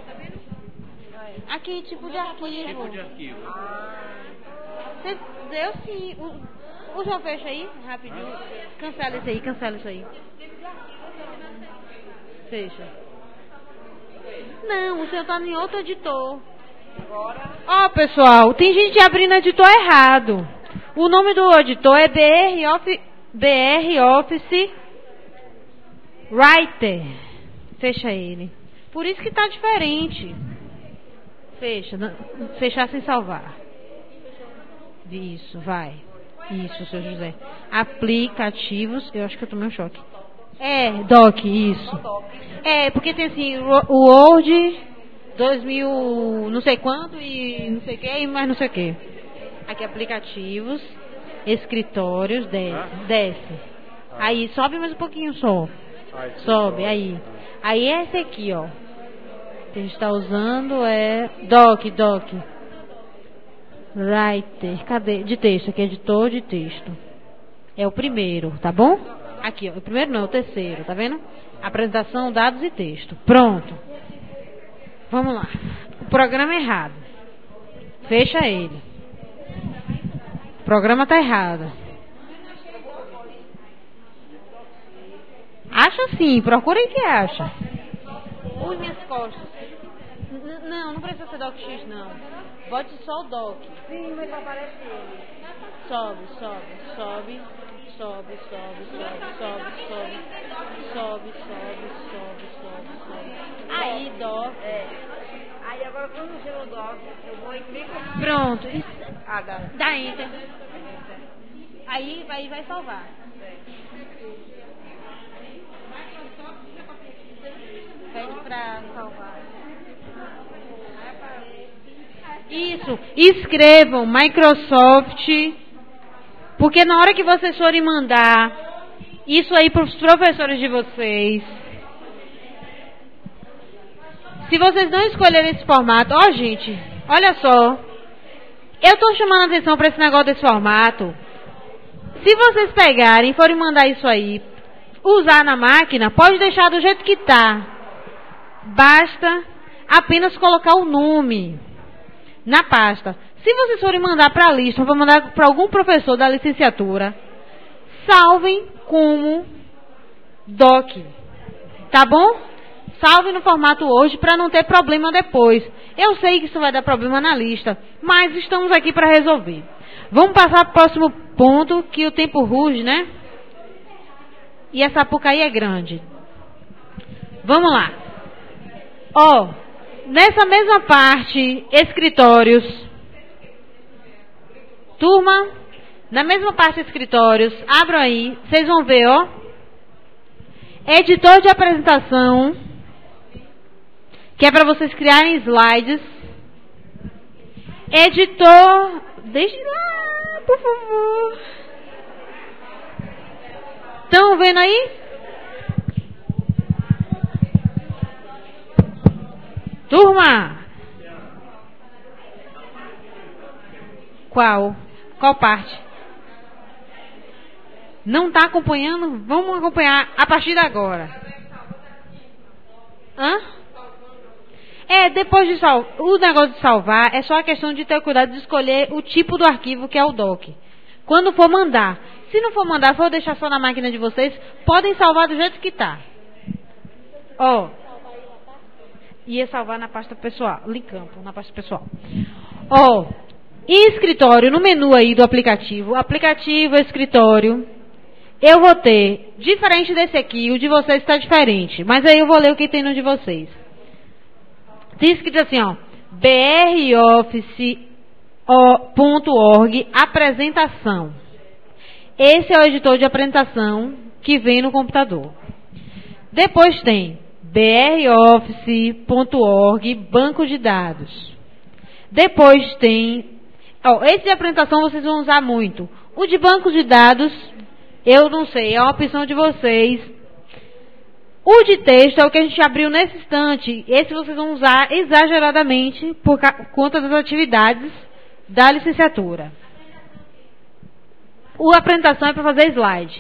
Aqui, tipo de arquivo. Tipo de arquivo. Você deu sim. O, o João fecha aí, rapidinho. Cancela isso aí, cancela isso aí. Fecha. Não, o senhor tá em outro editor. Ó, oh, pessoal, tem gente abrindo editor errado. O nome do editor é B R Office, B R Office Writer. Fecha ele. Por isso que tá diferente. Fecha. Fechar sem salvar. Isso, vai. Isso, seu José. Aplicativos. Eu acho que eu tomei um choque. É, Doc, isso. É, porque tem assim, o Word dois mil, não sei quanto, e não sei o que, e mais não sei o que. Aqui, aplicativos, escritórios, desce, desce. Aí, sobe mais um pouquinho só. Sobe, aí. Aí, esse aqui, ó. Que a gente está usando é Doc, Doc. Writer, cadê? De texto, aqui, editor de texto. É o primeiro, tá bom? Aqui, ó, o primeiro não, o terceiro, tá vendo? Apresentação, dados e texto. Pronto. Vamos lá. O programa é errado. Fecha ele. O programa tá errado. Acha sim, procura aí que acha. Ui, minhas costas. N- não, não precisa ser Doc X, não. Bote só o Doc. Sim, mas aparece ele. Sobe, sobe, sobe. Sobe, sobe, sobe, sobe, sobe. Sobe, sobe, sobe, sobe, sobe. Aí, Doc. É. Aí agora quando chega o Doc, eu vou e clico. Pronto. Isso- Ah, dá. Dá enter. Aí, aí vai salvar. Pede pra salvar. Isso. Escrevam Microsoft. Porque na hora que vocês forem mandar isso aí para os professores de vocês, se vocês não escolherem esse formato, ó gente, olha só, eu estou chamando a atenção para esse negócio desse formato. Se vocês pegarem e forem mandar isso aí, usar na máquina, pode deixar do jeito que está. Basta apenas colocar o nome na pasta. Se vocês forem mandar para a lista, ou mandar para algum professor da licenciatura, salvem como doc. Tá bom? Salve no formato hoje para não ter problema depois. Eu sei que isso vai dar problema na lista, mas estamos aqui para resolver. Vamos passar para o próximo ponto, que o tempo ruge, né? E essa Sapucaí é grande. Vamos lá. Ó, nessa mesma parte, escritórios. Turma, na mesma parte escritórios, abram aí, vocês vão ver, ó. Editor de apresentação, que é para vocês criarem slides. Editor, deixe lá, por favor. Estão vendo aí? Turma. Qual? Qual parte? Não está acompanhando? Vamos acompanhar a partir de agora. Hã? É, depois de salvar, o negócio de salvar é só a questão de ter cuidado de escolher o tipo do arquivo que é o doc. Quando for mandar. Se não for mandar, for deixar só na máquina de vocês, podem salvar do jeito que está. Ó. Ia salvar na pasta pessoal, em campo, na pasta pessoal. Ó. E escritório, no menu aí do aplicativo, aplicativo, escritório, eu vou ter, diferente desse aqui, o de vocês está diferente, mas aí eu vou ler o que tem no de vocês. Tem escrito assim, ó, b r office ponto org, apresentação. Esse é o editor de apresentação que vem no computador. Depois tem b r office ponto org, banco de dados. Depois tem... Oh, esse de apresentação vocês vão usar muito. O de banco de dados, eu não sei, é uma opção de vocês. O de texto é o que a gente abriu nesse instante. Esse vocês vão usar exageradamente por conta das atividades da licenciatura. O apresentação é para fazer slide.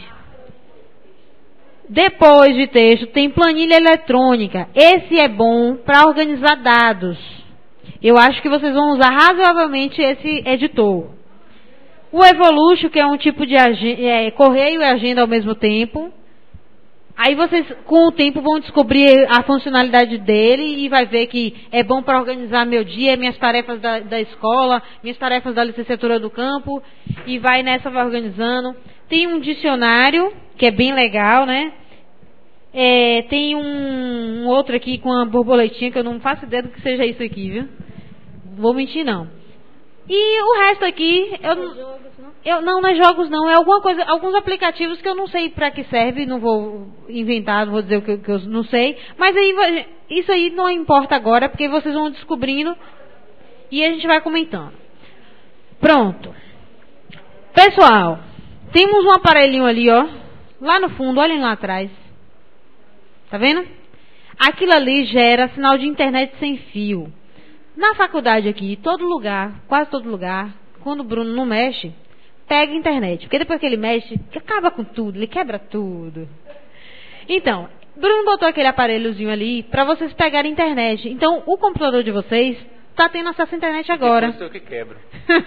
Depois de texto tem planilha eletrônica. Esse é bom para organizar dados. Eu acho que vocês vão usar razoavelmente esse editor. O Evolution, que é um tipo de é, correio e agenda ao mesmo tempo. Aí vocês, com o tempo, vão descobrir a funcionalidade dele e vai ver que é bom para organizar meu dia, minhas tarefas da, da escola, minhas tarefas da licenciatura do campo. E vai nessa, vai organizando. Tem um dicionário, que é bem legal, né? É, tem um, um outro aqui com uma borboletinha, que eu não faço ideia do que seja isso aqui, viu? Vou mentir, não. E o resto aqui, eu, eu não, não é jogos não, é alguma coisa, alguns aplicativos que eu não sei para que serve, não vou inventar, não vou dizer o que, que eu não sei, mas aí isso aí não importa agora, porque vocês vão descobrindo e a gente vai comentando. Pronto. Pessoal, temos um aparelhinho ali, ó, lá no fundo, olhem lá atrás. Tá vendo? Aquilo ali gera sinal de internet sem fio. Na faculdade aqui, todo lugar, quase todo lugar, quando o Bruno não mexe, pega internet. Porque depois que ele mexe, acaba com tudo, ele quebra tudo. Então, Bruno botou aquele aparelhozinho ali para vocês pegarem internet. Então, o computador de vocês está tendo acesso à internet agora. Depois eu que quebro.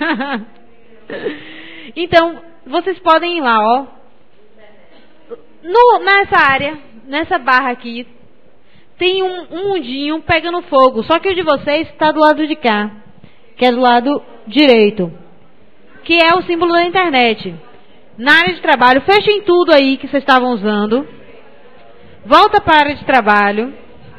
Então, vocês podem ir lá, ó. No, nessa área, nessa barra aqui, tem um, um mundinho pegando fogo. Só que o de vocês está do lado de cá, que é do lado direito, que é o símbolo da internet. Na área de trabalho, fechem tudo aí que vocês estavam usando. Volta para a área de trabalho.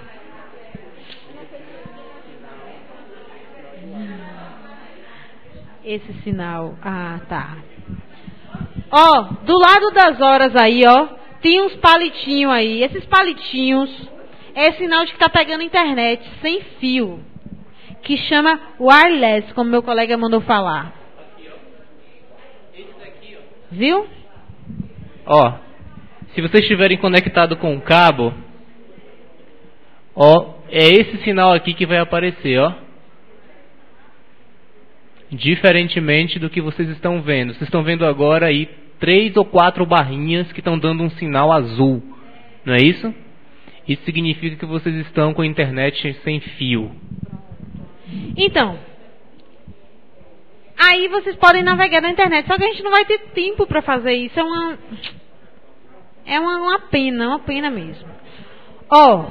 Esse sinal. Ah, tá. Ó, do lado das horas aí, ó, tem uns palitinhos aí. Esses palitinhos é sinal de que está pegando internet sem fio, que chama wireless, como meu colega mandou falar. Viu? Ó, se vocês estiverem conectado com o cabo, ó, é esse sinal aqui que vai aparecer, ó. Diferentemente do que vocês estão vendo. Vocês estão vendo agora aí três ou quatro barrinhas que estão dando um sinal azul. Não é isso? Isso significa que vocês estão com a internet sem fio. Então, aí vocês podem navegar na internet. Só que a gente não vai ter tempo para fazer isso. É uma, é uma, uma pena, uma pena mesmo. Ó,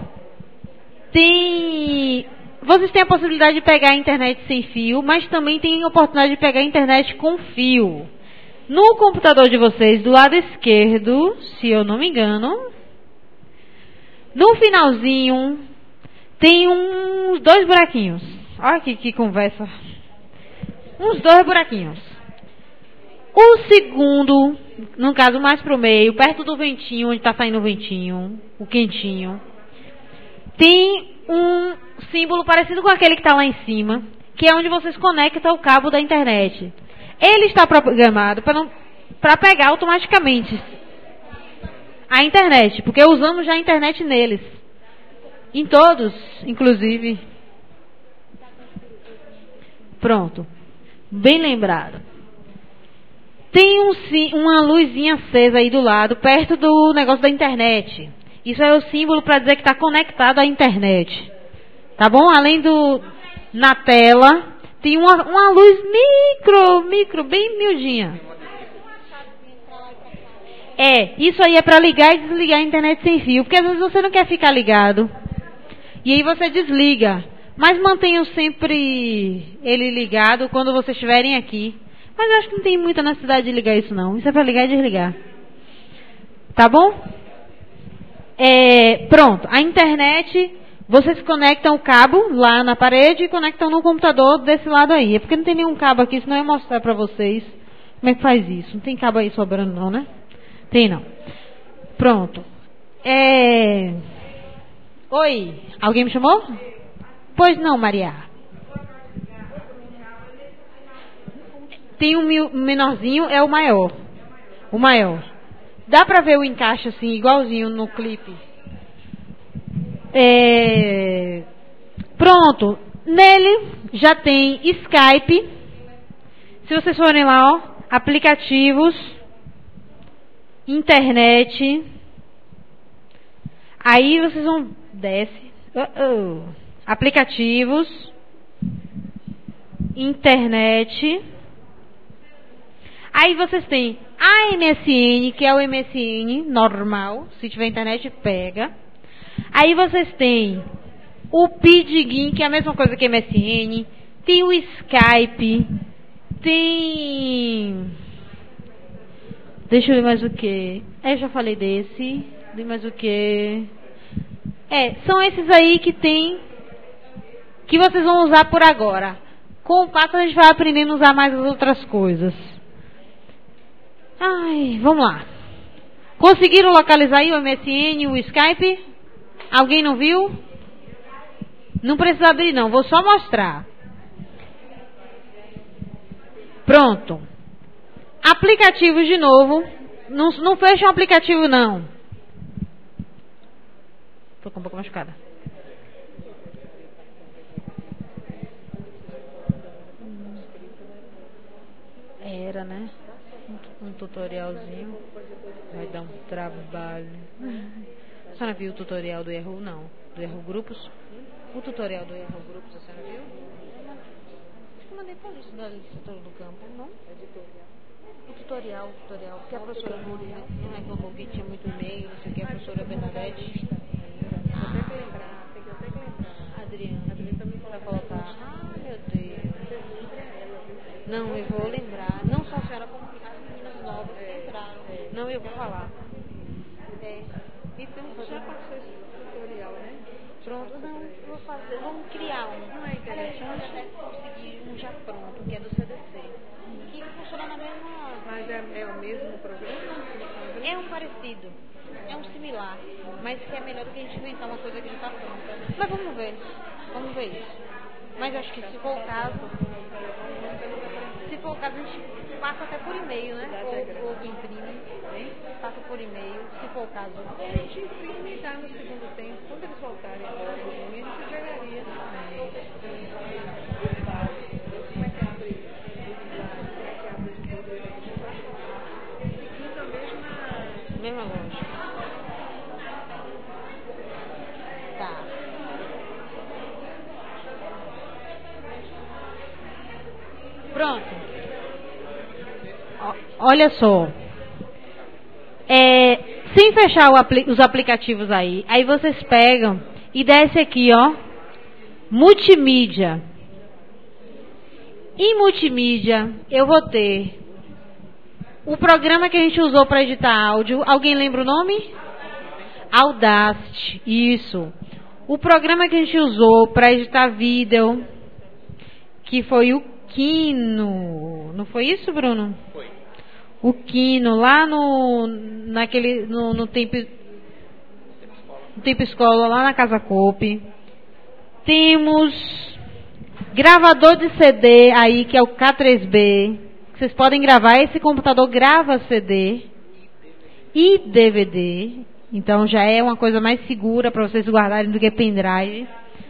tem... Vocês têm a possibilidade de pegar a internet sem fio, mas também tem a oportunidade de pegar a internet com fio. No computador de vocês, do lado esquerdo, se eu não me engano, no finalzinho, tem uns dois buraquinhos. Olha que, que conversa. Uns dois buraquinhos. O segundo, no caso mais pro meio, perto do ventinho, onde está saindo o ventinho, o quentinho, tem um símbolo parecido com aquele que está lá em cima, que é onde vocês conectam o cabo da internet. Ele está programado para pegar automaticamente a internet, porque usamos já a internet neles. Em todos, inclusive. Pronto. Bem lembrado. Tem um, uma luzinha acesa aí do lado, perto do negócio da internet. Isso é o símbolo para dizer que está conectado à internet. Tá bom? Além do... Na tela, tem uma, uma luz micro, micro, bem miudinha. É, isso aí é para ligar e desligar a internet sem fio. Porque às vezes você não quer ficar ligado. E aí você desliga. Mas mantenham sempre ele ligado quando vocês estiverem aqui. Mas eu acho que não tem muita necessidade de ligar isso não. Isso é para ligar e desligar. Tá bom? É, pronto, a internet, vocês conectam o cabo lá na parede e conectam no computador desse lado aí. É porque não tem nenhum cabo aqui, senão eu ia mostrar pra vocês como é que faz isso. Não tem cabo aí sobrando não, né? Tem não. Pronto. É... Oi, alguém me chamou? Pois não, Maria. Tem um menorzinho, é o maior. O maior. Dá pra ver o encaixe assim, igualzinho no clipe. É... Pronto. Nele já tem Skype. Se vocês forem lá, ó, aplicativos, internet. Aí vocês vão... Desce. Uh -oh. Aplicativos, internet. Aí vocês têm a M S N, que é o M S N normal. Se tiver internet, pega. Aí vocês têm o Pidgin, que é a mesma coisa que M S N. Tem o Skype. Tem... Deixa eu ver mais o que. Eu já falei desse. Tem mais o que. É, são esses aí que tem... Que vocês vão usar por agora. Com o passo a gente vai aprendendo a usar mais as outras coisas. Ai, vamos lá. Conseguiram localizar aí o M S N, o Skype? Alguém não viu? Não precisa abrir não, vou só mostrar. Pronto. Aplicativos de novo. Não, não fecha um aplicativo não. Tô com um pouco machucada. Era, né? Um, um tutorialzinho. Vai dar um trabalho. A senhora viu o tutorial do Yahoo? Não. Do Yahoo Grupos? O tutorial do Yahoo Grupos, a senhora viu? Acho que eu mandei pra lista da lista do campo, não? O tutorial, o tutorial. Porque a professora não, não reclamou que tinha muito e-mail, não sei o que, a professora Bernadette. Vou até que lembrar, tem que até que lembrar. Adriana. Adriana também Vai colocar. Ah, meu Deus. Não, eu vou lembrar. Não só a senhora, como as meninas novas que entraram. Não, eu vou falar. É. Então, já passou esse tutorial, né? Pronto, não, eu vou fazer. Vamos criar um. Não é interessante? Eu deve conseguir um já pronto, que é do C D C. Que funciona na mesma. Mas é, é o mesmo programa? É um parecido. É um similar. Mas que é melhor do que a gente inventar uma coisa que já está pronta. Mas vamos ver. Vamos ver isso. Mas acho que se for o caso. Se for o caso, a gente passa até por e-mail, né? Ou, ou imprime. Passa por e-mail, se for o caso. A gente imprime e dá no segundo tempo. Quando eles voltarem agora, a gente jogaria. Como é que abre? Como é que abre de tudo? Seguindo a mesma... Mesma lógica. Tá. Pronto. Ó, olha só. É, sem fechar o apli- os aplicativos aí, aí vocês pegam e desce aqui, ó, multimídia. Em multimídia, eu vou ter o programa que a gente usou para editar áudio. Alguém lembra o nome? Audacity, isso. O programa que a gente usou para editar vídeo, que foi o Kino. Não foi isso, Bruno? Foi. O Kino, lá no, naquele, no, no tempo, no tempo escola, lá na Casa Cope. Temos gravador de C D aí, que é o K três B. Vocês podem gravar, esse computador grava C D e D V D. Então já é uma coisa mais segura para vocês guardarem do que pendrive.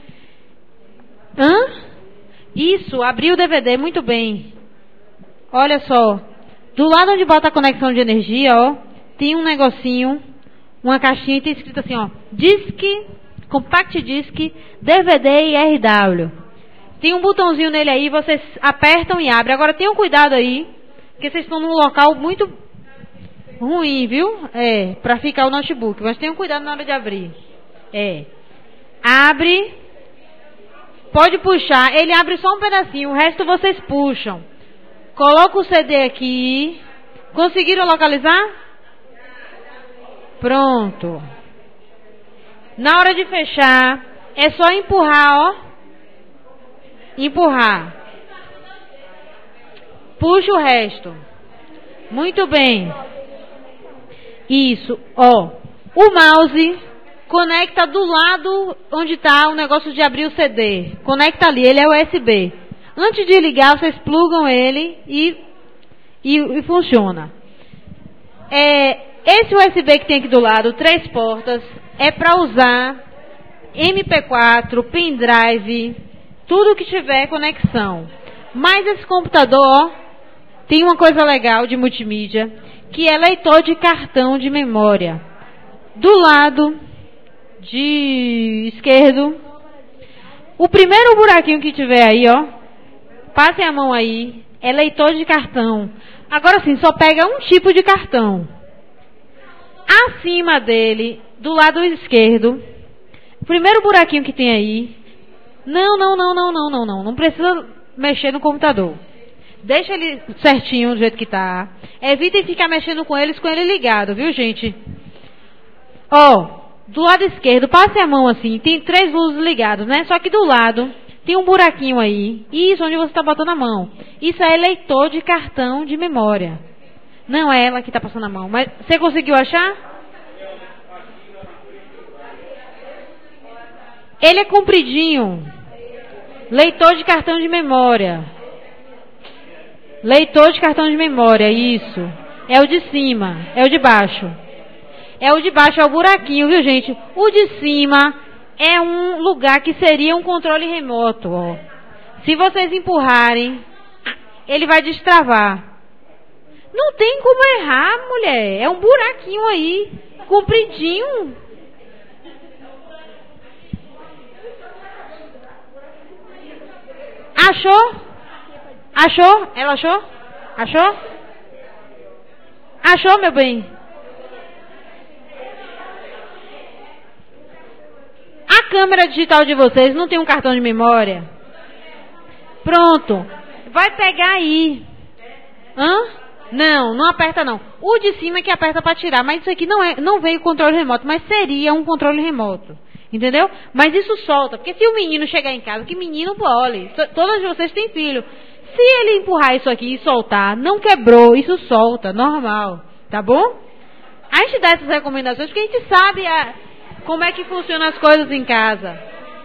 Hã? Isso, abriu o D V D, muito bem. Olha só. Do lado onde bota a conexão de energia, ó, tem um negocinho, uma caixinha, tem escrito assim, ó, Disc, Compact Disc, D V D e R W. Tem um botãozinho nele aí, vocês apertam e abrem. Agora tenham cuidado aí, porque vocês estão num local muito ruim, viu? É, pra ficar o notebook. Mas tenham cuidado na hora de abrir. É. Abre. Pode puxar. Ele abre só um pedacinho, o resto vocês puxam. Coloca o C D aqui. Conseguiram localizar? Pronto. Na hora de fechar, é só empurrar, ó. Empurrar. Puxa o resto. Muito bem. Isso, ó. O mouse conecta do lado onde está o negócio de abrir o C D. Conecta ali, ele é U S B. Antes de ligar, vocês plugam ele e, e, e funciona. É, esse U S B que tem aqui do lado, três portas, é para usar M P quatro, pendrive, tudo que tiver conexão. Mas esse computador, ó, tem uma coisa legal de multimídia, que é leitor de cartão de memória. Do lado de esquerdo, o primeiro buraquinho que tiver aí, ó, passem a mão aí, é leitor de cartão. Agora sim, só pega um tipo de cartão. Acima dele, do lado esquerdo, o primeiro buraquinho que tem aí, não, não, não, não, não, não, não, não precisa mexer no computador. Deixa ele certinho do jeito que tá. Evitem ficar mexendo com eles com ele ligado, viu, gente? Ó, do lado esquerdo, passe a mão assim, tem três luzes ligadas, né? Só que do lado tem um buraquinho aí. Isso, onde você está botando a mão. Isso é leitor de cartão de memória. Não é ela que está passando a mão. Mas você conseguiu achar? Ele é compridinho. Leitor de cartão de memória. Leitor de cartão de memória, isso. É o de cima, é o de baixo. É o de baixo, é o buraquinho, viu, gente? O de cima é um lugar que seria um controle remoto, ó. Se vocês empurrarem, ele vai destravar. Não tem como errar, mulher. É um buraquinho aí, compridinho. Achou? Achou? Ela achou? Achou? Achou, meu bem? A câmera digital de vocês não tem um cartão de memória? Pronto. Vai pegar aí. Hã? Não, não aperta não. O de cima é que aperta para tirar. Mas isso aqui não, é, não veio controle remoto, mas seria um controle remoto. Entendeu? Mas isso solta. Porque se o menino chegar em casa, que menino pole. Todas vocês têm filho. Se ele empurrar isso aqui e soltar, não quebrou, isso solta, normal. Tá bom? A gente dá essas recomendações porque a gente sabe a, como é que funcionam as coisas em casa.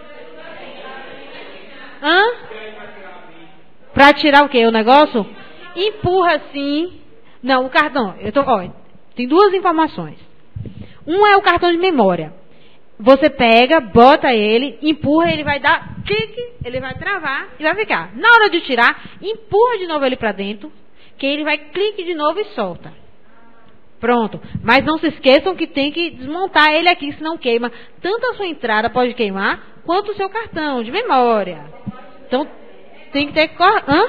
Hã? Pra tirar o quê? O negócio? Empurra assim. Não, o cartão. Eu tô, ó, tem duas informações. Um é o cartão de memória. Você pega, bota ele, empurra, ele vai dar clique, ele vai travar e vai ficar. Na hora de tirar, empurra de novo ele para dentro, que ele vai clique de novo e solta. Pronto. Mas não se esqueçam que tem que desmontar ele aqui, senão queima. Tanto a sua entrada pode queimar, quanto o seu cartão de memória. Então, tem que ter... Hã?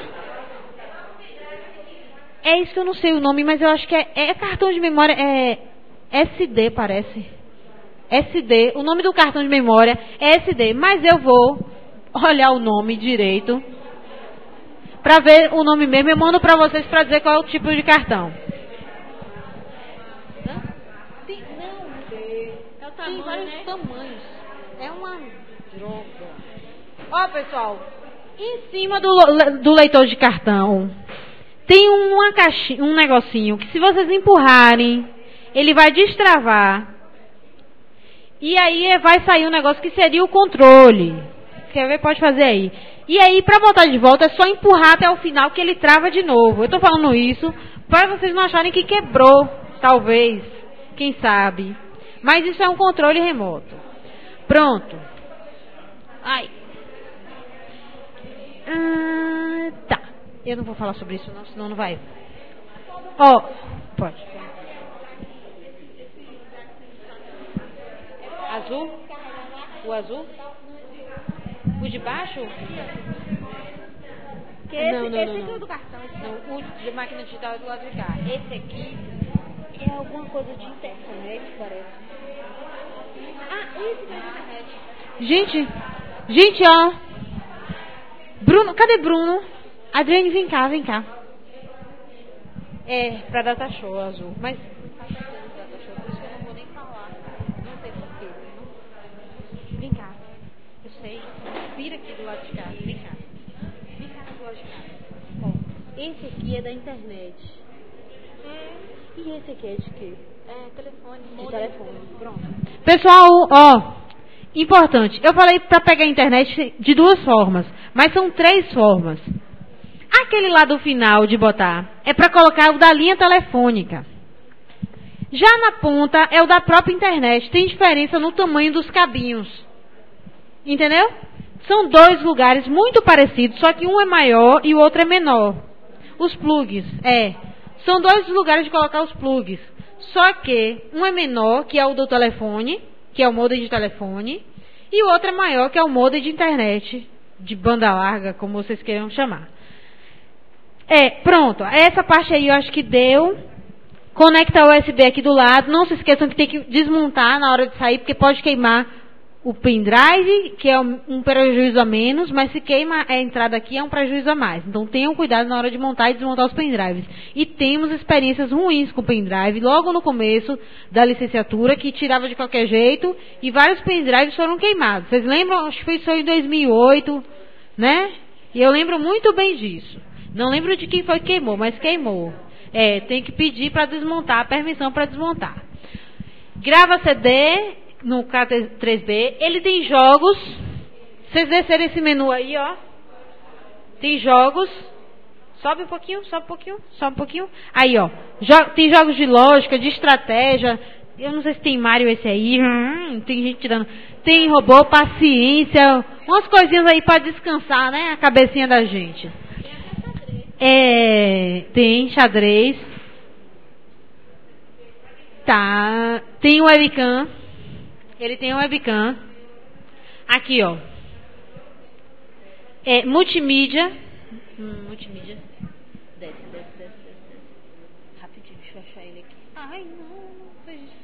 É isso que eu não sei o nome, mas eu acho que é, é cartão de memória, é S D, parece. S D, o nome do cartão de memória é S D, mas eu vou olhar o nome direito para ver o nome mesmo. Eu mando para vocês para dizer qual é o tipo de cartão. Tem, não, é o tamanho, tem vários né? tamanhos. É uma droga. Ó, pessoal, em cima do, do leitor de cartão tem uma caixinha, um negocinho que se vocês empurrarem, ele vai destravar. E aí vai sair um negócio que seria o controle. Quer ver? Pode fazer aí. E aí, para botar de volta, é só empurrar até o final que ele trava de novo. Eu tô falando isso para vocês não acharem que quebrou, talvez. Quem sabe. Mas isso é um controle remoto. Pronto. Ai. Ah, tá. Eu não vou falar sobre isso, não, senão não vai. Ó, oh, pode. Azul? O azul? O de baixo? Que esse, não, não, esse não, aqui não. é do cartão. Não, o de máquina digital é do lado de cá. Esse aqui é alguma coisa de internet, parece. Ah, esse é de internet. Gente, gente, ó. Bruno, cadê Bruno? Adriane, vem cá, vem cá. É, pra data show azul. Mas... Vem cá. Eu sei. Vira aqui do lado de cá. Vem cá. Vem cá do lado de cá. Ó, esse aqui é da internet. É. E esse aqui é de quê? É, telefone. De telefone. Pronto. Pessoal, ó, importante. Eu falei para pegar a internet de duas formas, mas são três formas. Aquele lá do final de botar é para colocar o da linha telefônica. Já na ponta é o da própria internet. Tem diferença no tamanho dos cabinhos. Entendeu? São dois lugares muito parecidos, só que um é maior e o outro é menor. Os plugs, é. São dois lugares de colocar os plugs. Só que um é menor, que é o do telefone, que é o modem de telefone, e o outro é maior, que é o modem de internet, de banda larga, como vocês queiram chamar. É, pronto. Essa parte aí eu acho que deu. Conecta o U S B aqui do lado. Não se esqueçam que tem que desmontar na hora de sair, porque pode queimar o pendrive, que é um prejuízo a menos, mas se queima a entrada aqui é um prejuízo a mais. Então tenham cuidado na hora de montar e desmontar os pendrives. E temos experiências ruins com pendrive logo no começo da licenciatura, que tirava de qualquer jeito, e vários pendrives foram queimados. Vocês lembram? Acho que foi isso em dois mil e oito, né? E eu lembro muito bem disso. Não lembro de quem foi que queimou, mas queimou. É, tem que pedir para desmontar, permissão para desmontar. Grava C D no K três B. Ele tem jogos. Vocês desceram esse menu aí, ó. Tem jogos. Sobe um pouquinho, sobe um pouquinho, sobe um pouquinho. Aí, ó. Jo- tem jogos de lógica, de estratégia. Eu não sei se tem Mario esse aí. Hum, tem gente tirando. Tem robô, paciência. Umas coisinhas aí para descansar, né? A cabecinha da gente. É, tem xadrez. Tá. Tem webcam. Ele tem webcam. Aqui, ó. É, multimídia. Hum, multimídia. Desce, desce, desce, desce, desce. Rapidinho, deixa eu achar ele aqui. Ai, não, não foi isso.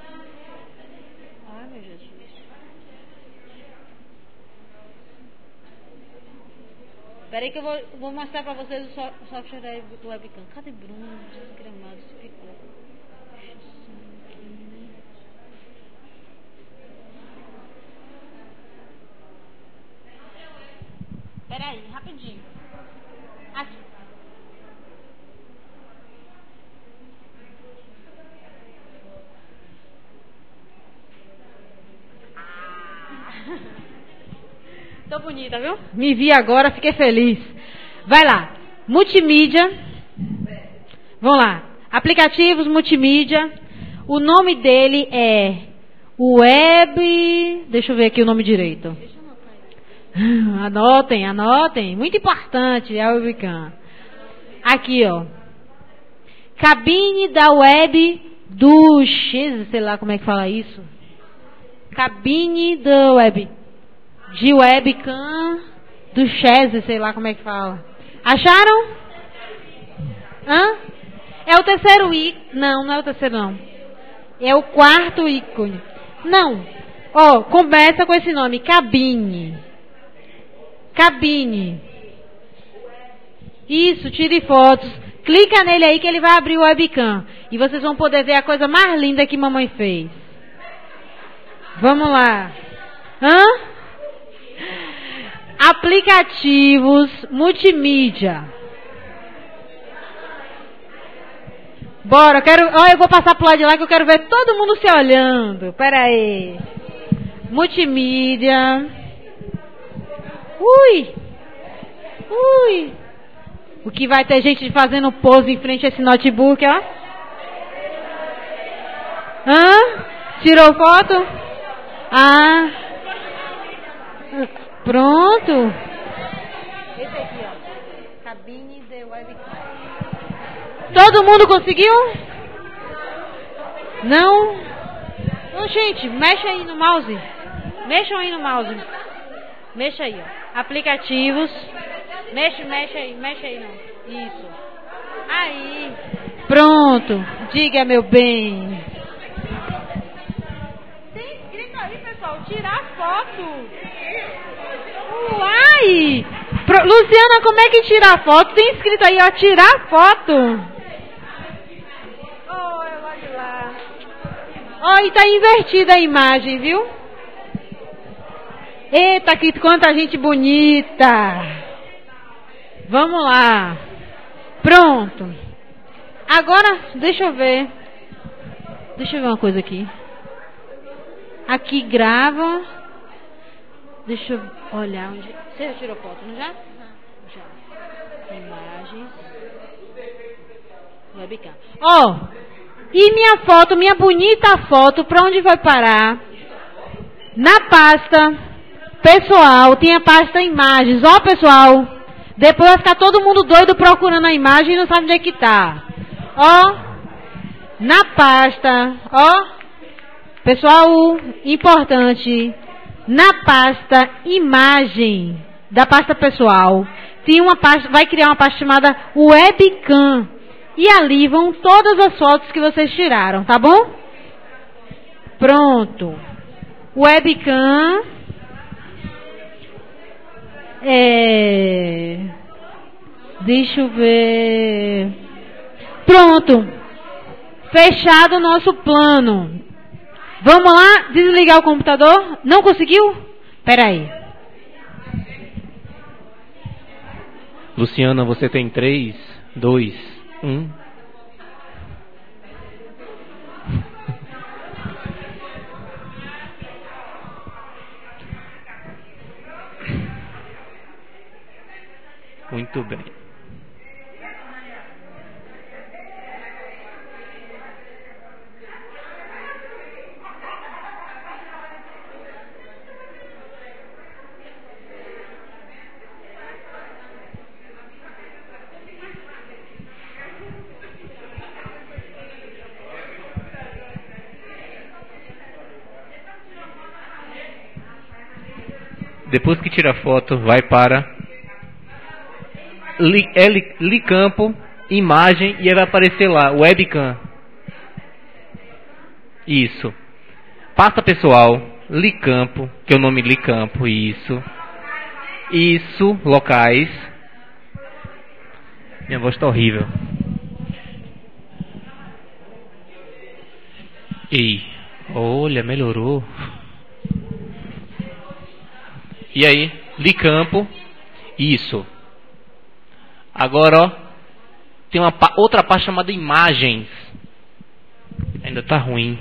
Ai, meu Jesus. Peraí que eu vou, vou mostrar pra vocês o so- software do webcam. Cadê Bruno? Desgramado, se ficou. Peraí, rapidinho. Aqui. Tô bonita, viu? Me vi agora, fiquei feliz. Vai lá. Multimídia. Vamos lá. Aplicativos multimídia. O nome dele é Web... Deixa eu ver aqui o nome direito. Anotem, anotem. Muito importante, é a webcam. Aqui, ó. Cabine da web do X, sei lá como é que fala isso. Cabine da web. De webcam do Chese, sei lá como é que fala. Acharam? Hã? É o terceiro ícone. Não, não é o terceiro não. É o quarto ícone. Não. Ó, começa com esse nome, cabine. Cabine. Isso, tire fotos. Clica nele aí que ele vai abrir o webcam. E vocês vão poder ver a coisa mais linda que mamãe fez. Vamos lá. Hã? Aplicativos multimídia. Bora, eu quero. Ó, eu vou passar pro lado de lá que eu quero ver todo mundo se olhando. Pera aí. Multimídia. Ui. Ui. O que vai ter gente fazendo pose em frente a esse notebook, ó. Hã? Tirou foto? Ah. Pronto. Esse aqui, ó. Cabine de webcam. Todo mundo conseguiu? Não? Não, gente, mexe aí no mouse. Mexam aí no mouse. Mexa aí, ó. Aplicativos. Mexe, mexe aí, mexe aí não. Isso. Aí. Pronto. Diga, meu bem. Tem escrito aí, pessoal, tirar foto. Uai! Pro, Luciana, como é que tira a foto? Tem escrito aí, ó, tirar foto. Oh, eu olho lá. Ó, oh, e tá invertida a imagem, viu? Eita, que quanta gente bonita. Vamos lá. Pronto. Agora, deixa eu ver. Deixa eu ver uma coisa aqui. Aqui grava. Deixa eu olhar onde... Você já tirou foto, não já? Já. Imagens. Webcam. Ó. Oh, e minha foto, minha bonita foto, pra onde vai parar? Na pasta pessoal, tem a pasta imagens. Ó, pessoal. Depois vai ficar todo mundo doido procurando a imagem e não sabe onde é que tá. Ó. Na pasta. Ó. Pessoal, importante. Na pasta imagem da pasta pessoal, tem uma pasta, vai criar uma pasta chamada webcam. E ali vão todas as fotos que vocês tiraram, tá bom? Pronto. Webcam. É... Deixa eu ver. Pronto. Fechado o nosso plano. Vamos lá, desligar o computador? Não conseguiu? Espera aí. Luciana, você tem três, dois, um. Muito bem. Depois que tira a foto, vai para li, é, li, li campo, imagem, e aí vai aparecer lá, webcam. Isso. Pasta pessoal, li campo, que é o nome li campo, isso. Isso, locais. Minha voz está horrível. Ei, olha, melhorou. E aí, li campo, isso. Agora, ó, tem uma outra parte chamada imagens. Ainda está ruim.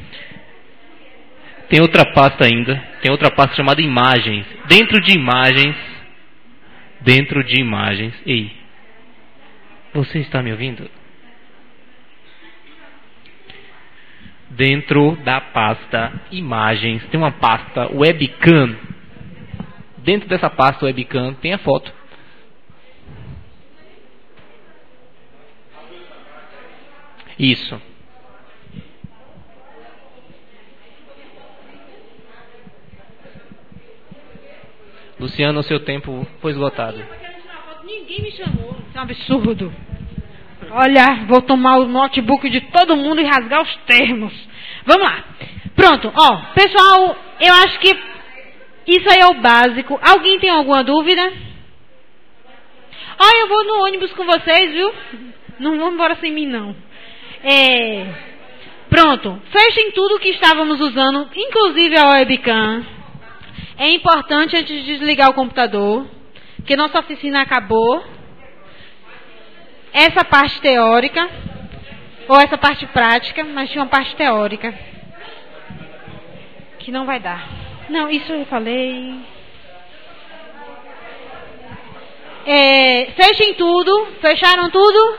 Tem outra pasta ainda. Tem outra pasta chamada imagens. Dentro de imagens. Dentro de imagens. Ei, você está me ouvindo? Dentro da pasta imagens tem uma pasta webcam. Dentro dessa pasta webcam tem a foto. Isso. Luciano, o seu tempo foi esgotado. Ninguém me chamou. Isso é um absurdo. Olha, vou tomar o notebook de todo mundo e rasgar os termos. Vamos lá. Pronto. Ó, pessoal, eu acho que isso aí é o básico. Alguém tem alguma dúvida? Ó, eu vou no ônibus com vocês, viu? Não vão embora sem mim, não. É... Pronto. Fechem tudo que estávamos usando, inclusive a webcam. É importante antes de desligar o computador, que nossa oficina acabou. Essa parte teórica, ou essa parte prática, mas tinha uma parte teórica que não vai dar. Não, isso eu falei. É, fechem tudo. Fecharam tudo?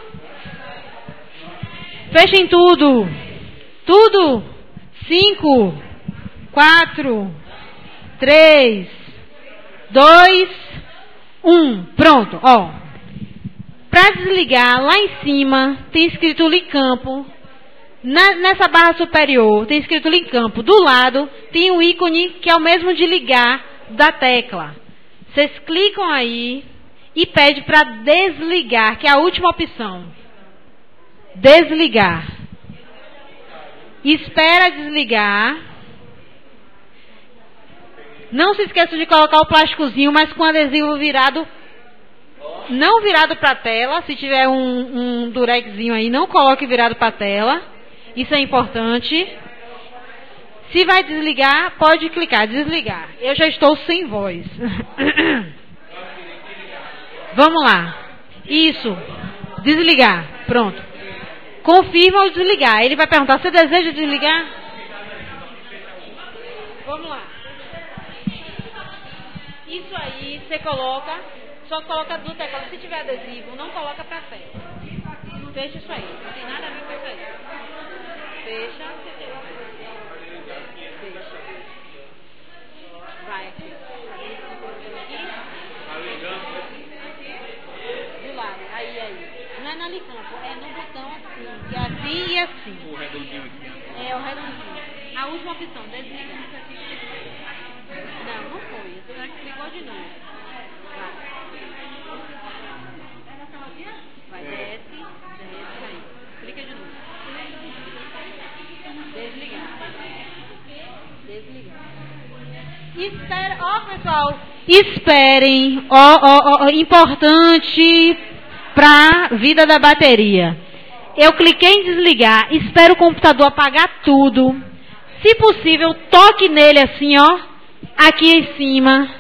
Fechem tudo. Tudo. Cinco, quatro, três, dois, um. Pronto, ó. Para desligar, lá em cima tem escrito Licampo. Na, nessa barra superior tem escrito Licampo. Do lado tem um ícone que é o mesmo de ligar da tecla. Vocês clicam aí e pede para desligar, que é a última opção. Desligar. Espera desligar. Não se esqueça de colocar o plásticozinho, mas com adesivo virado. Não virado para a tela. Se tiver um, um durexzinho aí, não coloque virado para a tela. Isso é importante. Se vai desligar, pode clicar, desligar. Eu já estou sem voz. Vamos lá. Isso. Desligar. Pronto. Confirma ou desligar. Ele vai perguntar, você deseja desligar? Vamos lá. Isso aí, você coloca, só coloca do teclado. Se tiver adesivo, não coloca para tela. Fecha isso aí. Não tem nada a ver com isso aí. Fecha. Fecha. Vai aqui. Do lado. Aí, aí. Não é na Licampo, é no botão assim. E assim e assim. O redondinho aqui. É, o redondinho. A última opção, desliga. Não, não foi. Você já clicou de novo. Vai. Vai, desce. Desce aí. Clica de novo. Desligar. Desligar. Espera, ó pessoal, esperem, ó, ó, ó, importante para a vida da bateria. Eu cliquei em desligar, espero o computador apagar tudo. Se possível, toque nele assim, ó, aqui em cima,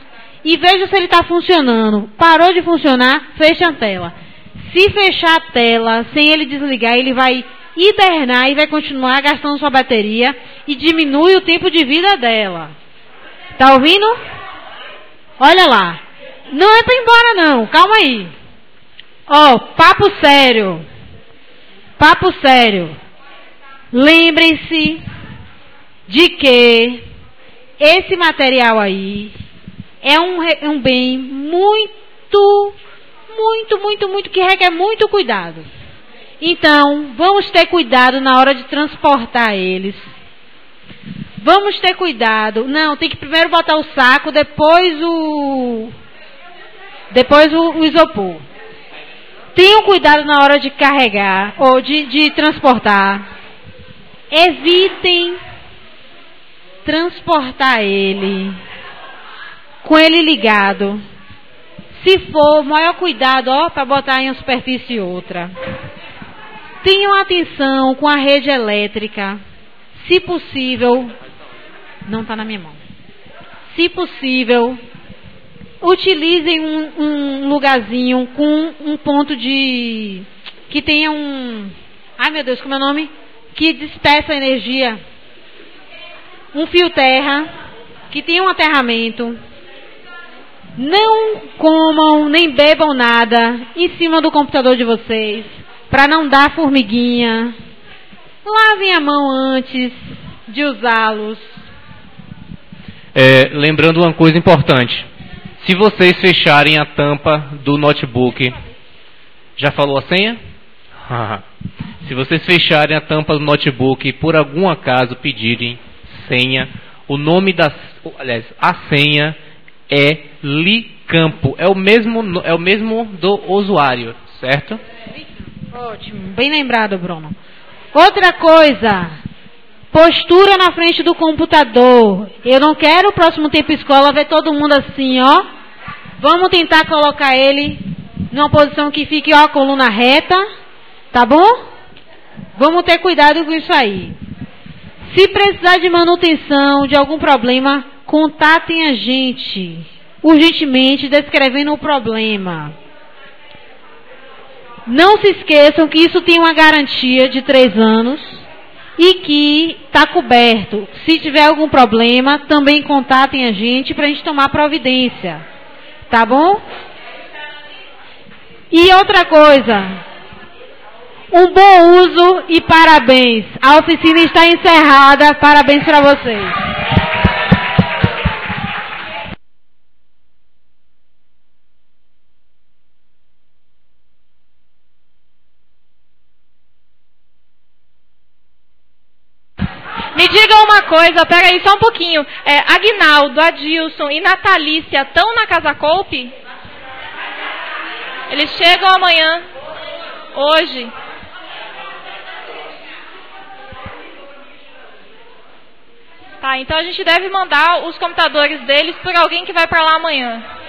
e veja se ele está funcionando. Parou de funcionar, fecha a tela. Se fechar a tela sem ele desligar, ele vai hibernar e vai continuar gastando sua bateria e diminui o tempo de vida dela. Tá ouvindo? Olha lá. Não é para ir embora não, calma aí. Ó, papo sério. Papo sério. Lembrem-se de que esse material aí é um, um bem muito, muito, muito, muito, que requer muito cuidado. Então, vamos ter cuidado na hora de transportar eles. Vamos ter cuidado. Não, tem que primeiro botar o saco, depois o... Depois o, o isopor. Tenham cuidado na hora de carregar ou de, de transportar. Evitem transportar ele com ele ligado. Se for, maior cuidado, ó, para botar em uma superfície outra. Tenham atenção com a rede elétrica. Se possível, não está na minha mão. Se possível, utilizem um, um lugarzinho com um ponto de... que tenha um... Ai meu Deus, como é o nome? Que despeça a energia. Um fio terra, que tenha um aterramento. Não comam nem bebam nada em cima do computador de vocês, para não dar formiguinha. Lavem a mão antes de usá-los. É, lembrando uma coisa importante. Se vocês fecharem a tampa do notebook... Já falou a senha? Se vocês fecharem a tampa do notebook e por algum acaso pedirem senha, o nome da... Aliás, a senha é Licampo. É o mesmo, é o mesmo do usuário, certo? Ótimo, bem lembrado, Bruno. Outra coisa, postura na frente do computador. Eu não quero o próximo tempo escola ver todo mundo assim, ó. Vamos tentar colocar ele numa posição que fique, ó, a coluna reta, tá bom? Vamos ter cuidado com isso aí. Se precisar de manutenção, de algum problema, contatem a gente urgentemente descrevendo o problema. Não se esqueçam que isso tem uma garantia de três anos e que está coberto. Se tiver algum problema, também contatem a gente para a gente tomar providência. Tá bom? E outra coisa, um bom uso e parabéns. A oficina está encerrada. Parabéns para vocês. Me diga uma coisa, pera aí só um pouquinho. É, Aguinaldo, Adilson e Natalícia estão na Casa Coupe? Eles chegam amanhã. Hoje. Tá, então a gente deve mandar os computadores deles por alguém que vai para lá amanhã.